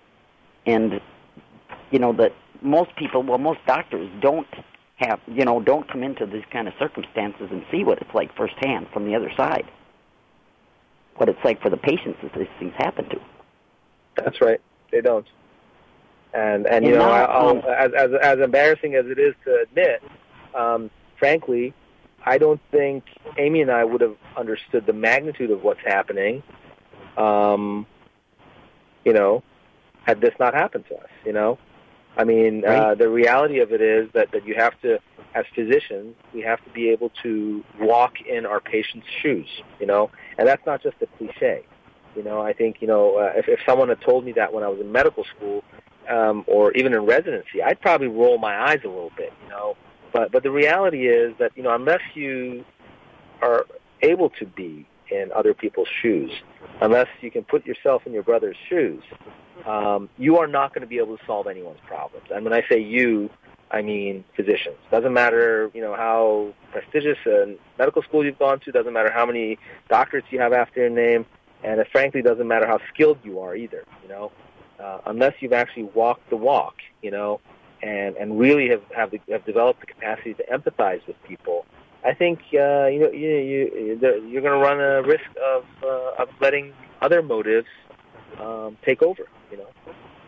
And, you know, that most people, well, most doctors don't have, you know, don't come into these kind of circumstances and see what it's like firsthand from the other side, what it's like for the patients that these things happen to. That's right. They don't. And and you And know, now, I'll, um, as as as embarrassing as it is to admit, um, frankly, I don't think Amy and I would have understood the magnitude of what's happening. Um, you know, had this not happened to us. You know, I mean, uh, Right. the reality of it is that that you have to, as physicians, we have to be able to walk in our patients' shoes. You know, and that's not just a cliche. You know, I think, you know, uh, if, if someone had told me that when I was in medical school um, or even in residency, I'd probably roll my eyes a little bit, you know. But but the reality is that, you know, unless you are able to be in other people's shoes, unless you can put yourself in your brother's shoes, um, you are not going to be able to solve anyone's problems. And when I say you, I mean physicians. Doesn't matter, you know, how prestigious a medical school you've gone to, doesn't matter how many doctorates you have after your name, and it frankly doesn't matter how skilled you are either, you know, uh, unless you've actually walked the walk, you know, and, and really have have, the, have developed the capacity to empathize with people. I think uh, you know you, you you're going to run a risk of uh, of letting other motives um, take over, you know.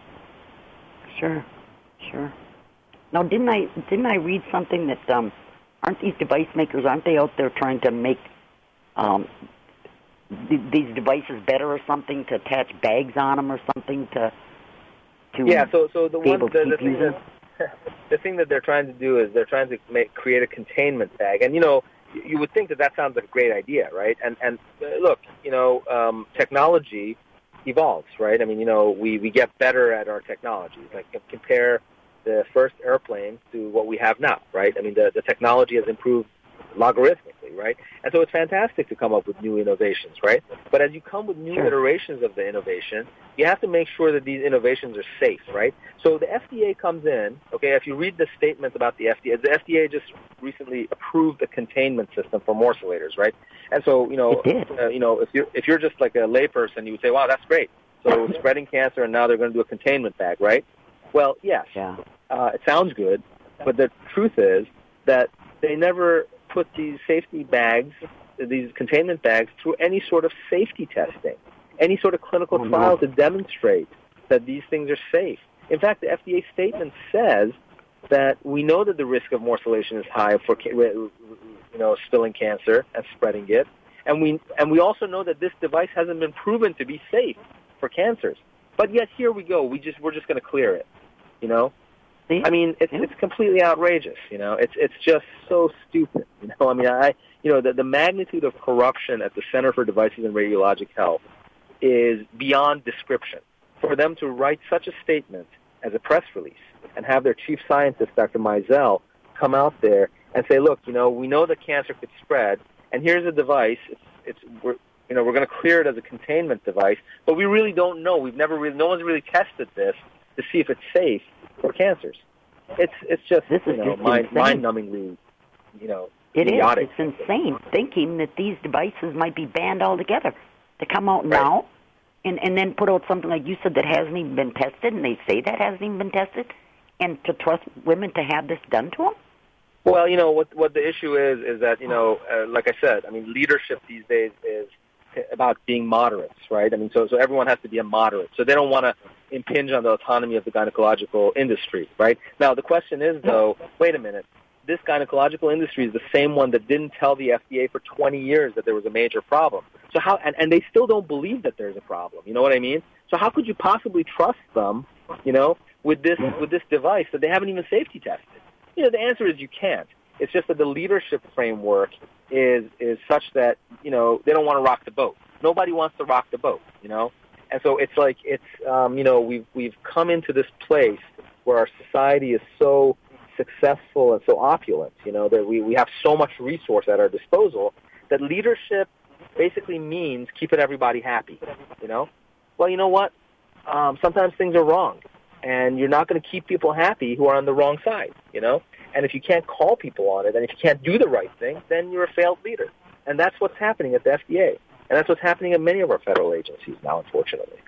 Sure, sure. Now, didn't I didn't I read something that um, aren't these device makers, aren't they out there trying to make um, th- these devices better or something, to attach bags on them or something to to yeah. So so the be one able to the, the keep thing using? that the thing that they're trying to do is they're trying to make create a containment bag, and you know you would think that that sounds like a great idea, right? And and uh, look, you know, um, technology evolves, right? I mean, you know, we, we get better at our technology. Like compare the first airplane to what we have now, right? I mean, the, the technology has improved logarithmically, right? And so it's fantastic to come up with new innovations, right? But as you come with new Sure. iterations of the innovation, you have to make sure that these innovations are safe, right? So the F D A comes in, okay, if you read the statement about the F D A, the F D A just recently approved a containment system for morcellators, right? And so, you know, It did. uh, you know, if you're, if you're just like a layperson, you would say, wow, that's great. So spreading cancer, and now they're going to do a containment bag, right? Well, yes, Yeah. uh, it sounds good, but the truth is that they never put these safety bags these containment bags through any sort of safety testing, any sort of clinical oh, trial no. to demonstrate that these things are safe. In fact, the F D A statement says that we know that the risk of morcellation is high for, you know, spilling cancer and spreading it, and we and we also know that this device hasn't been proven to be safe for cancers. But yet here we go. We just we're just going to clear it, you know. See? I mean, it's yeah. it's completely outrageous, you know. It's it's just so stupid, you know. I mean, I you know the the magnitude of corruption at the Center for Devices and Radiologic Health is beyond description. For them to write such a statement as a press release and have their chief scientist, Doctor Mizell, come out there and say, look, you know, we know that cancer could spread, and here's a device. It's, it's we're, you know, we're going to clear it as a containment device, but we really don't know. We've never really, no one's really tested this to see if it's safe for cancers. It's it's just, this you is know, just mind, insane. mind-numbingly, you know, It idiotic. is. It's insane thinking that these devices might be banned altogether. To come out Right. now and, and then put out something like you said that hasn't even been tested, and they say that hasn't even been tested, and to trust women to have this done to them? Well, you know, what what the issue is is that, you know, uh, like I said, I mean, leadership these days is about being moderates, right? I mean, so so everyone has to be a moderate. So they don't want to impinge on the autonomy of the gynecological industry, right? Now, the question is, though, wait a minute. This gynecological industry is the same one that didn't tell the F D A for twenty years that there was a major problem. So how, and, and they still don't believe that there's a problem. You know what I mean? So how could you possibly trust them, you know, with this with this device that they haven't even safety tested? You know, the answer is you can't. It's just that the leadership framework is is such that, you know, they don't want to rock the boat. Nobody wants to rock the boat, you know? And so it's like it's, um, you know, we've, we've come into this place where our society is so successful and so opulent, you know, that we, we have so much resource at our disposal that leadership basically means keeping everybody happy, you know? Well, you know what? Um, sometimes things are wrong, and you're not going to keep people happy who are on the wrong side, you know? And if you can't call people on it, and if you can't do the right thing, then you're a failed leader. And that's what's happening at the F D A. And that's what's happening at many of our federal agencies now, unfortunately.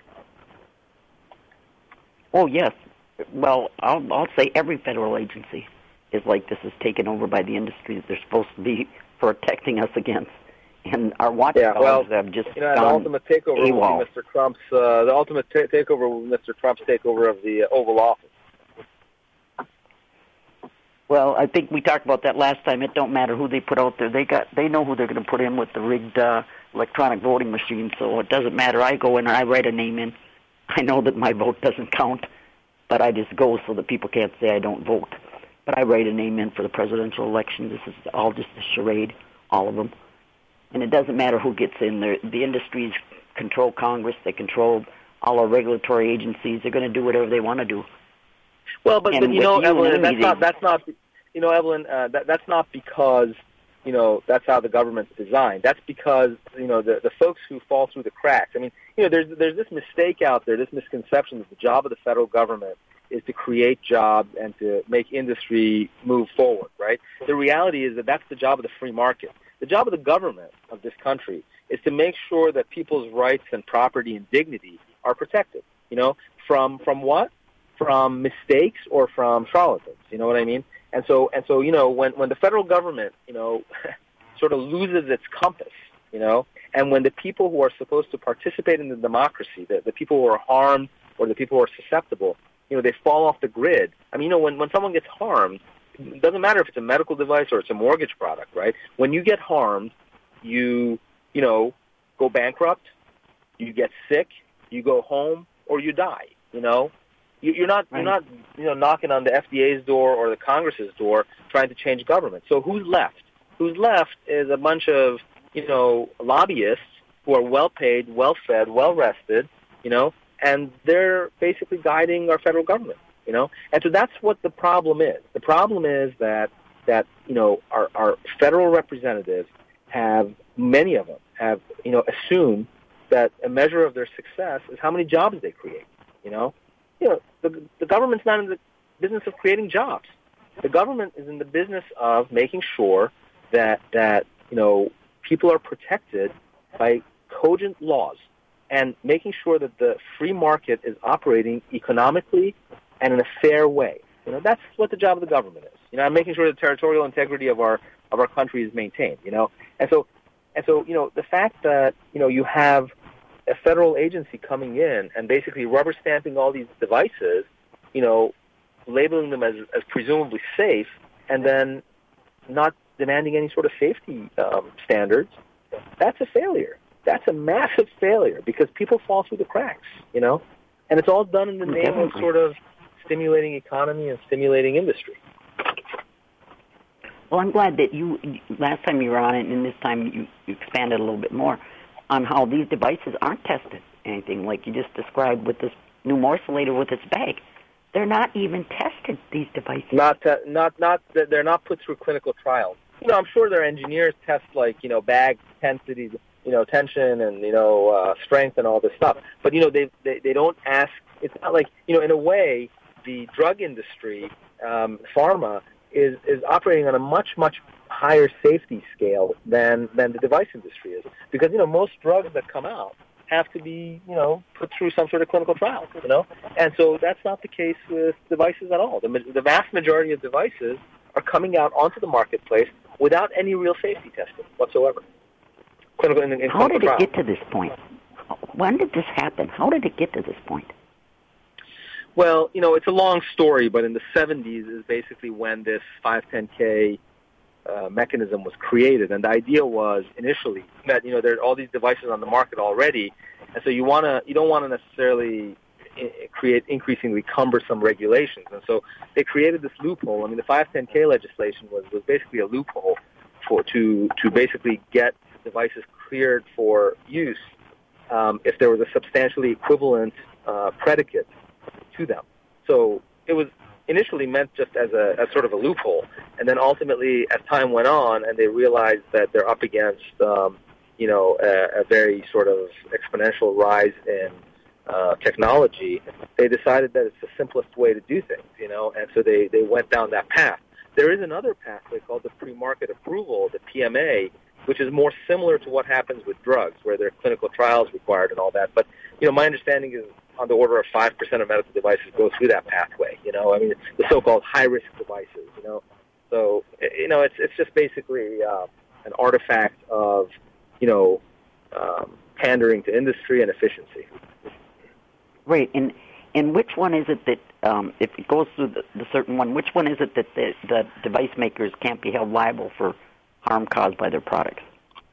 Oh, yes. Well, I'll, I'll say every federal agency is like this is taken over by the industry that they're supposed to be protecting us against. And our watchdogs yeah, well, have just you know, gone the ultimate takeover AWOL. will be Mister Trump's, uh, the ultimate ta- takeover will be Mister Trump's takeover of the uh, Oval Office. Well, I think we talked about that last time. It don't matter who they put out there. They got, they know who they're going to put in with the rigged uh, electronic voting machine, so it doesn't matter. I go in and I write a name in. I know that my vote doesn't count, but I just go so that people can't say I don't vote. But I write a name in for the presidential election. This is all just a charade, all of them. And it doesn't matter who gets in there. The industries control Congress. They control all our regulatory agencies. They're going to do whatever they want to do. Well, but, but you with know, you Evelyn, and that's me, not, they- that's not, you know, Evelyn, uh, that, that's not because, you know, that's how the government's designed. That's because, you know, the, the folks who fall through the cracks. I mean, you know, there's, there's this mistake out there, this misconception that the job of the federal government is to create jobs and to make industry move forward, right? The reality is that that's the job of the free market. The job of the government of this country is to make sure that people's rights and property and dignity are protected, you know, from, from what? From mistakes or from charlatans, you know what I mean? And so, and so, you know, when, when the federal government, you know, sort of loses its compass, you know, and when the people who are supposed to participate in the democracy, the, the people who are harmed or the people who are susceptible, you know, they fall off the grid. I mean, you know, when, when someone gets harmed, it doesn't matter if it's a medical device or it's a mortgage product, right? When you get harmed, you, you know, go bankrupt, you get sick, you go home, or you die, you know? You're not, you're not, you know, knocking on the F D A's door or the Congress's door trying to change government. So who's left? Who's left is a bunch of, you know, lobbyists who are well-paid, well-fed, well-rested, you know, and they're basically guiding our federal government, you know. And so that's what the problem is. The problem is that, that you know, our, our federal representatives have, many of them have, you know, assumed that a measure of their success is how many jobs they create, you know. You know, the, the government's not in the business of creating jobs. The government is in the business of making sure that, that you know, people are protected by cogent laws and making sure that the free market is operating economically and in a fair way. You know, that's what the job of the government is. You know, I'm making sure the territorial integrity of our of our country is maintained, you know. And so And so, you know, the fact that, you know, you have a federal agency coming in and basically rubber stamping all these devices, you know, labeling them as, as presumably safe, and then not demanding any sort of safety um, standards, that's a failure. That's a massive failure because people fall through the cracks, you know? And it's all done in the name of sort of stimulating economy and stimulating industry. Well, I'm glad that you, last time you were on it, and this time you, you expanded a little bit more on how these devices aren't tested anything like you just described with this new Morcelator with its bag. They're not even tested, these devices. Not, te- not, not, they're not put through clinical trials. You know, I'm sure their engineers test, like, you know, bag intensity, you know, tension and, you know, uh, strength and all this stuff. But, you know, they, they, they don't ask, it's not like, you know, in a way, the drug industry, um, pharma, is, is operating on a much, much higher safety scale than, than the device industry is. Because, you know, most drugs that come out have to be, you know, put through some sort of clinical trial, you know? And so that's not the case with devices at all. The, the vast majority of devices are coming out onto the marketplace without any real safety testing whatsoever. Clinical, in, in How did it trial. get to this point? When did this happen? How did it get to this point? Well, you know, it's a long story, but in the seventies is basically when this five ten K uh, mechanism was created. And the idea was initially that, you know, there are all these devices on the market already, and so you want to, you don't want to necessarily create increasingly cumbersome regulations. And so they created this loophole. I mean, the five ten K legislation was, was basically a loophole for to to basically get devices cleared for use um, if there was a substantially equivalent uh, predicate to them. So it was initially meant just as a as sort of a loophole, and then ultimately, as time went on, and they realized that they're up against um, you know a, a very sort of exponential rise in uh, technology, they decided that it's the simplest way to do things, you know, and so they they went down that path. There is another pathway called the pre-market approval, the P M A, which is more similar to what happens with drugs, where there are clinical trials required and all that. But, you know, my understanding is on the order of five percent of medical devices go through that pathway, you know. I mean, the so-called high-risk devices, you know. So, you know, it's it's just basically uh, an artifact of, you know, um, pandering to industry and efficiency. Right. And and which one is it that, um, if it goes through the, the certain one, which one is it that the, the device makers can't be held liable for harm caused by their products?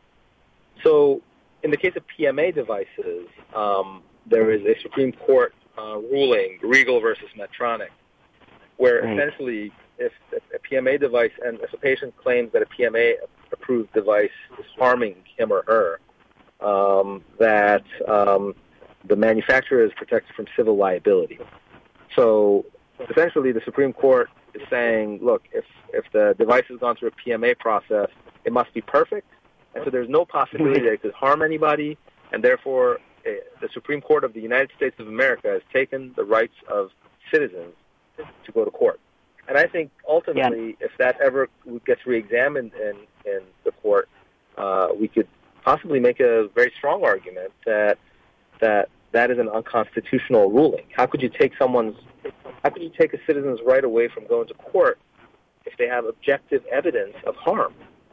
So, in the case of P M A devices, um, there is a Supreme Court uh, ruling, Regal versus Medtronic, where right. essentially, if, if a P M A device, and if a patient claims that a P M A-approved device is harming him or her, um, that um, the manufacturer is protected from civil liability. So, essentially, the Supreme Court is saying, look, if if the device has gone through a P M A process, it must be perfect, and so there's no possibility that it could harm anybody, and therefore uh, the Supreme Court of the United States of America has taken the rights of citizens to go to court. And I think ultimately, yeah. if that ever gets reexamined in, in the court, uh, we could possibly make a very strong argument that that that is an unconstitutional ruling. How could you take someone's, how could you take a citizen's right away from going to court if they have objective evidence of harm?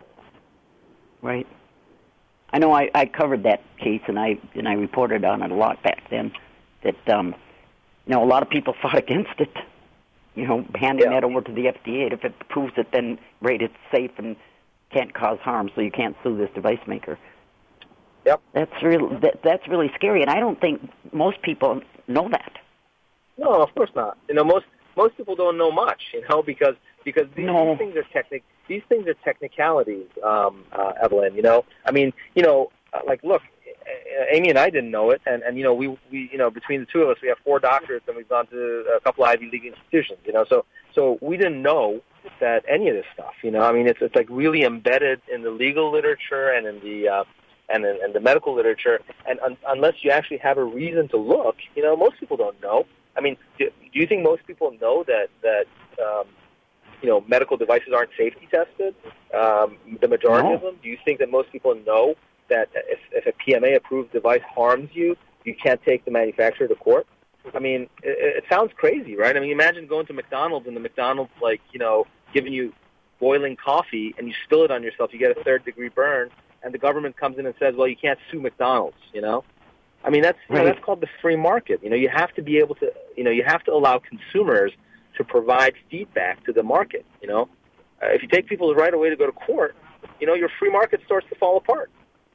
Right. I know I, I covered that case, and I and I reported on it a lot back then. That um, you know, a lot of people fought against it. You know, handing yeah. that over to the F D A. If it proves it, then right, it's safe and can't cause harm, so you can't sue this device maker. Yep. That's real. That, that's really scary, and I don't think most people know that. No, of course not. You know, most most people don't know much. You know, because because these, no. these things are technic. These things are technicalities, um, uh, Evelyn. You know, I mean, you know, uh, like look, Amy and I didn't know it, and, and you know, we we you know, between the two of us, we have four doctors, and we've gone to a couple of Ivy League institutions. You know, so so we didn't know that any of this stuff. You know, I mean, it's it's like really embedded in the legal literature and in the uh, and in, in the medical literature, and un- unless you actually have a reason to look, you know, most people don't know. I mean, do, do you think most people know that that um, you know, medical devices aren't safety tested? Um, the majority no. of them. Do you think that most people know that if, if a P M A-approved device harms you, you can't take the manufacturer to court? I mean, it, it sounds crazy, right? I mean, imagine going to McDonald's and the McDonald's, like, you know, giving you boiling coffee and you spill it on yourself, you get a third-degree burn, and the government comes in and says, well, you can't sue McDonald's, you know? I mean, that's, you right. know, that's called the free market. You know, you have to be able to, you know, you have to allow consumers to provide feedback to the market, you know? Uh, if you take people's right away to go to court, you know, your free market starts to fall apart.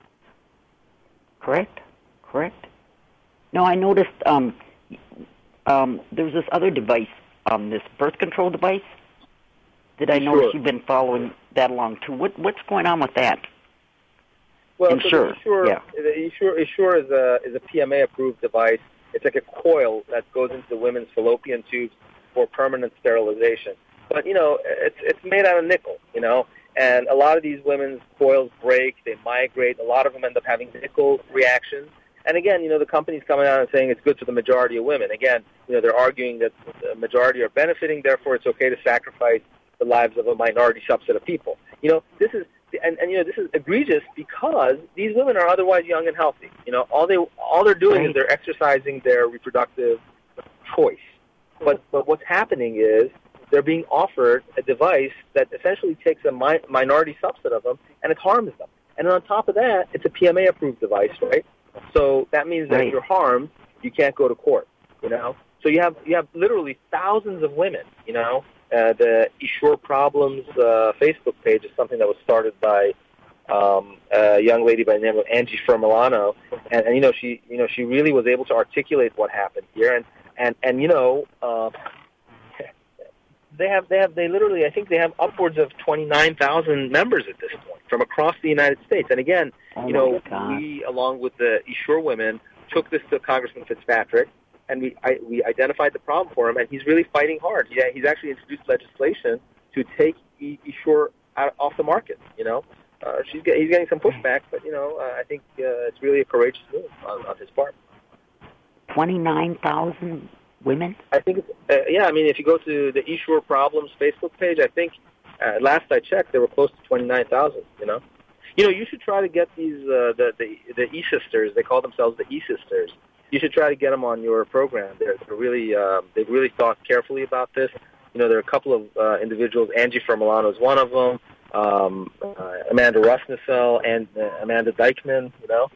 Correct, correct. No, I noticed um, um, there was this other device, um, this birth control device. Did I notice Sure. you've been following that along too? What what's going on with that? Well, Ensure, so the Essure, yeah. the Essure, Essure is a is a P M A approved device. It's like a coil that goes into the women's fallopian tubes for permanent sterilization. But you know, it's it's made out of nickel, you know, and a lot of these women's coils break, they migrate. A lot of them end up having nickel reactions. And again, you know, the company's coming out and saying it's good for the majority of women. Again, you know, they're arguing that the majority are benefiting, therefore it's okay to sacrifice the lives of a minority subset of people. You know, this is, and, and you know, this is egregious because these women are otherwise young and healthy. You know, all they all they're doing is they're exercising their reproductive choice. But but what's happening is they're being offered a device that essentially takes a mi- minority subset of them and it harms them. And on top of that, it's a P M A approved device, right? So that means that Right. if you're harmed, you can't go to court. You know, so you have you have literally thousands of women. You know. Uh, the Essure Problems uh, Facebook page is something that was started by um, a young lady by the name of Angie Firmilano, and, and you know she you know she really was able to articulate what happened here, and and and you know uh, they have they have they literally I think they have upwards of twenty-nine thousand members at this point from across the United States, and again Oh you know my God. we along with the Essure women took this to Congressman Fitzpatrick. And we I, we identified the problem for him, and he's really fighting hard. Yeah, he's actually introduced legislation to take e- Essure out off the market. You know, uh, she's get, he's getting some pushback, but you know, uh, I think uh, it's really a courageous move on, on his part. Twenty-nine thousand women. I think, it's, uh, yeah. I mean, if you go to the Essure Problems Facebook page, I think uh, last I checked, there were close to twenty-nine thousand. You know, you know, you should try to get these uh, the the the E-Sisters. They call themselves the E-Sisters. You should try to get them on your program. They're, they're really, uh, they've really thought carefully about this. You know, there are a couple of uh, individuals. Angie Firmilano is one of them. Um, uh, Amanda Rusnasel and uh, Amanda Dykman. You know.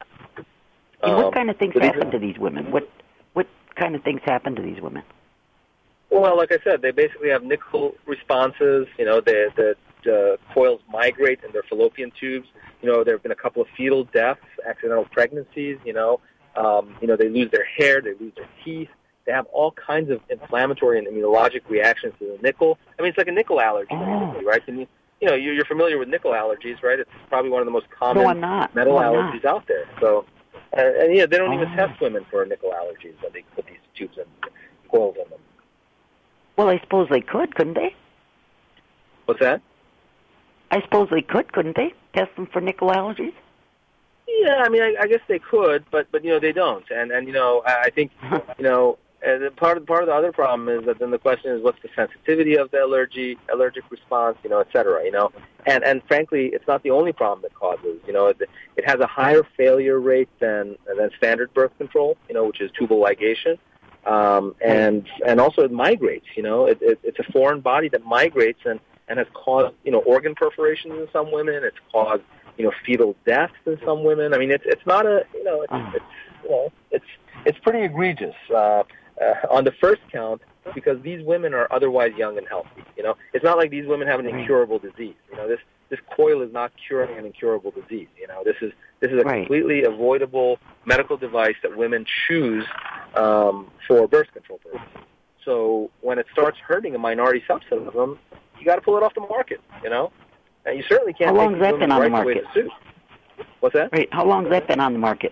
And Um, what kind of things so these happen are- to these women? What what kind of things happen to these women? Well, like I said, they basically have nickel responses. You know, the the uh, coils migrate in their fallopian tubes. You know, there have been a couple of fetal deaths, accidental pregnancies. You know. Um, you know, they lose their hair, they lose their teeth. They have all kinds of inflammatory and immunologic reactions to the nickel. I mean, it's like a nickel allergy, Oh. basically, right? And you, you know, you're familiar with nickel allergies, right? It's probably one of the most common No, I'm not. metal No, I'm allergies out there. So, uh, and yeah, they don't even Oh. test women for nickel allergies when they put these tubes and coils in them. Well, I suppose they could, couldn't they? What's that? I suppose they could, couldn't they? Test them for nickel allergies? Yeah, I mean, I, I guess they could, but but you know they don't, and and you know I I think you know uh, the part of part of the other problem is that then the question is what's the sensitivity of the allergy allergic response, you know, et cetera, you know, and and frankly it's not the only problem it causes, you know, it, it has a higher failure rate than than standard birth control, you know, which is tubal ligation, um, and and also it migrates, you know, it, it, it's a foreign body that migrates and and has caused you know organ perforations in some women, it's caused you know, fetal deaths in some women. I mean, it's it's not a, you know, it's, Oh. it's you know, it's it's pretty egregious uh, uh, on the first count because these women are otherwise young and healthy. You know, it's not like these women have an incurable disease. You know, this this coil is not curing an incurable disease. You know, this is this is a Right. completely avoidable medical device that women choose um, for birth control purposes. So when it starts hurting a minority subset of them, you got to pull it off the market. You know. And you certainly can't How long take has these that been women's on the rights away to sue. What's that? Right. How long has that been on the market?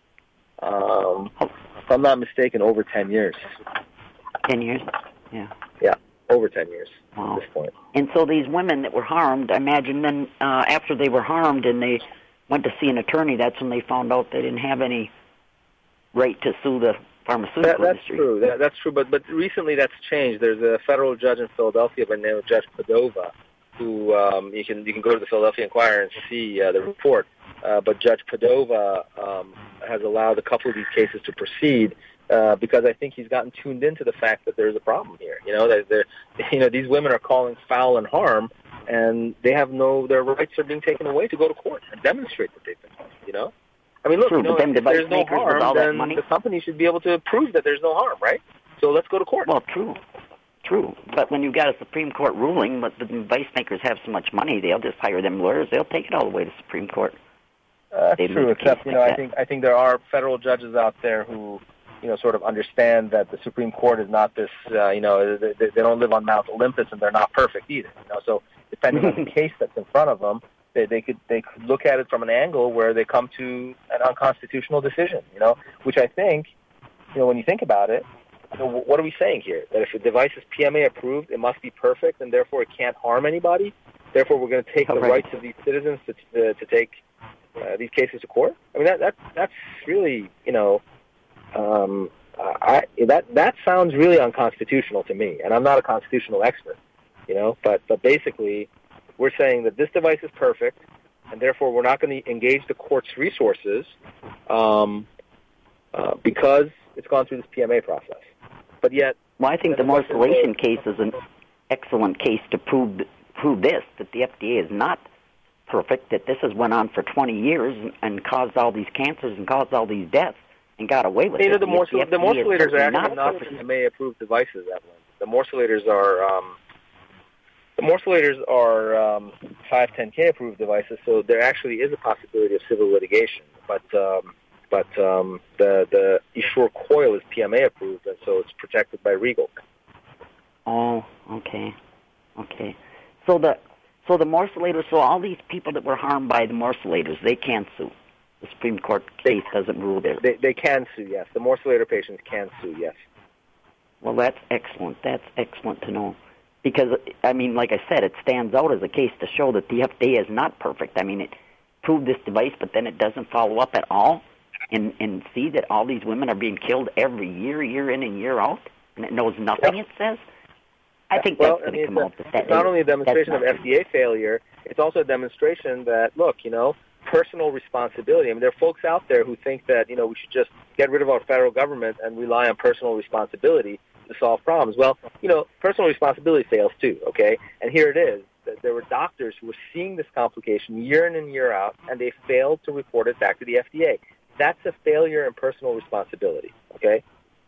Um, if I'm not mistaken, over ten years. Ten years? Yeah. Yeah, over ten years Wow. at this point. And so these women that were harmed, I imagine then uh, after they were harmed and they went to see an attorney, that's when they found out they didn't have any right to sue the pharmaceutical That, that's industry. true. That, that's true. But but recently that's changed. There's a federal judge in Philadelphia by the name of Judge Padova, who um, you can you can go to the Philadelphia Inquirer and see uh, the report. Uh, but Judge Padova um, has allowed a couple of these cases to proceed uh, because I think he's gotten tuned into the fact that there's a problem here. You know that there, you know these women are calling foul and harm, and they have no, their rights are being taken away to go to court and demonstrate that they've been harmed, you know? I mean, look, True, you know, but then if device there's no makers with all harm, that then money- the company should be able to prove that there's no harm, right? So let's go to court. Well, true. True. But when you've got a Supreme Court ruling, but the device makers have so much money, they'll just hire them lawyers. They'll take it all the way to Supreme Court. Uh, They that's true, make a except, case you know, like I that. think I think there are federal judges out there who, you know, sort of understand that the Supreme Court is not this, uh, you know, they, they don't live on Mount Olympus and they're not perfect either, you know. So depending on the case that's in front of them, they, they could they could look at it from an angle where they come to an unconstitutional decision, you know, which I think, you know, when you think about it, you know, what are we saying here? That if a device is P M A approved, it must be perfect, and therefore it can't harm anybody? Therefore, we're going to take the Right. rights of these citizens to, to, to take uh, these cases to court? I mean, that, that that's really, you know, um, I, that that sounds really unconstitutional to me, and I'm not a constitutional expert, you know, but, but basically we're saying that this device is perfect, and therefore we're not going to engage the court's resources um, uh, because it's gone through this P M A process. But yet, Well, I think the morcellation case is an excellent case to prove prove this, that the F D A is not perfect, that this has went on for twenty years and, and caused all these cancers and caused all these deaths and got away with you know, it. the, morcell- F the D A is morcellators are certainly actually not perfect. P M A-approved devices, Evelyn. The morcellators are um, the morcellators are um, five ten K approved devices, so there actually is a possibility of civil litigation. But um, but um, the the Essure coil is P M A approved, and so it's protected by Regal. Oh, okay, okay. So the so the morcellators, so all these people that were harmed by the morcellators, they can't sue. The Supreme Court case They- doesn't rule there. They they can sue, yes. The morcellator patients can sue, yes. Well, that's excellent. That's excellent to know. Because, I mean, like I said, it stands out as a case to show that the F D A is not perfect. I mean, it proved this device, but then it doesn't follow up at all and, and see that all these women are being killed every year, year in and year out, and it knows nothing, Yep. it says. I think well, that's going I mean, to come it's, out. a, That that it's not is- only a demonstration of that's F D A failure, it's also a demonstration that, look, you know, personal responsibility. I mean, there are folks out there who think that, you know, we should just get rid of our federal government and rely on personal responsibility to solve problems. Well, you know, personal responsibility fails too, okay? And here it is. There were doctors who were seeing this complication year in and year out, and they failed to report it back to the F D A. That's a failure in personal responsibility, okay?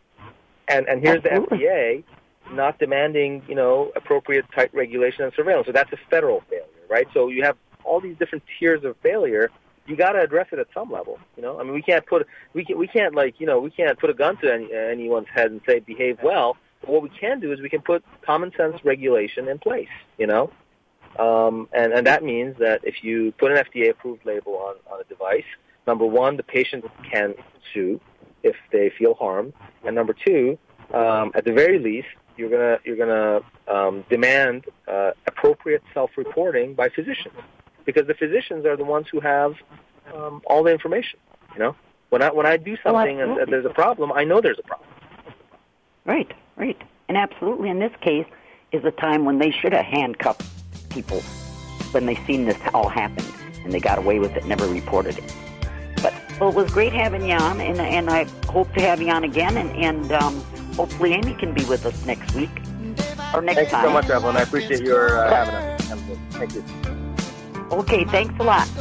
And and here's Absolutely. the F D A not demanding, you know, appropriate tight regulation and surveillance. So that's a federal failure, right? So you have all these different tiers of failure. You got to address it at some level, you know. I mean, we can't put we can we can't like you know we can't put a gun to any, anyone's head and say behave well. But what we can do is we can put common sense regulation in place, you know. Um, and and that means that if you put an F D A approved label on on a device, number one, the patient can sue if they feel harmed, and number two, um, at the very least, you're gonna you're gonna um, demand uh, appropriate self-reporting by physicians, because the physicians are the ones who have um, all the information. You know, when I when I do Oh, something and, and there's a problem, I know there's a problem. Right, right. And absolutely, in this case, is a time when they should have handcuffed people when they seen this all happen and they got away with it, never reported it. But well, it was great having you on, and and I hope to have you on again, and, and um, hopefully Amy can be with us next week or next Thank you time. so much, Evelyn. I appreciate your uh, having us. Thank you. Okay, thanks a lot.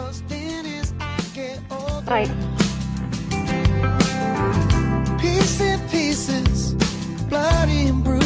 Bye. Piece in pieces, bloody and bruised.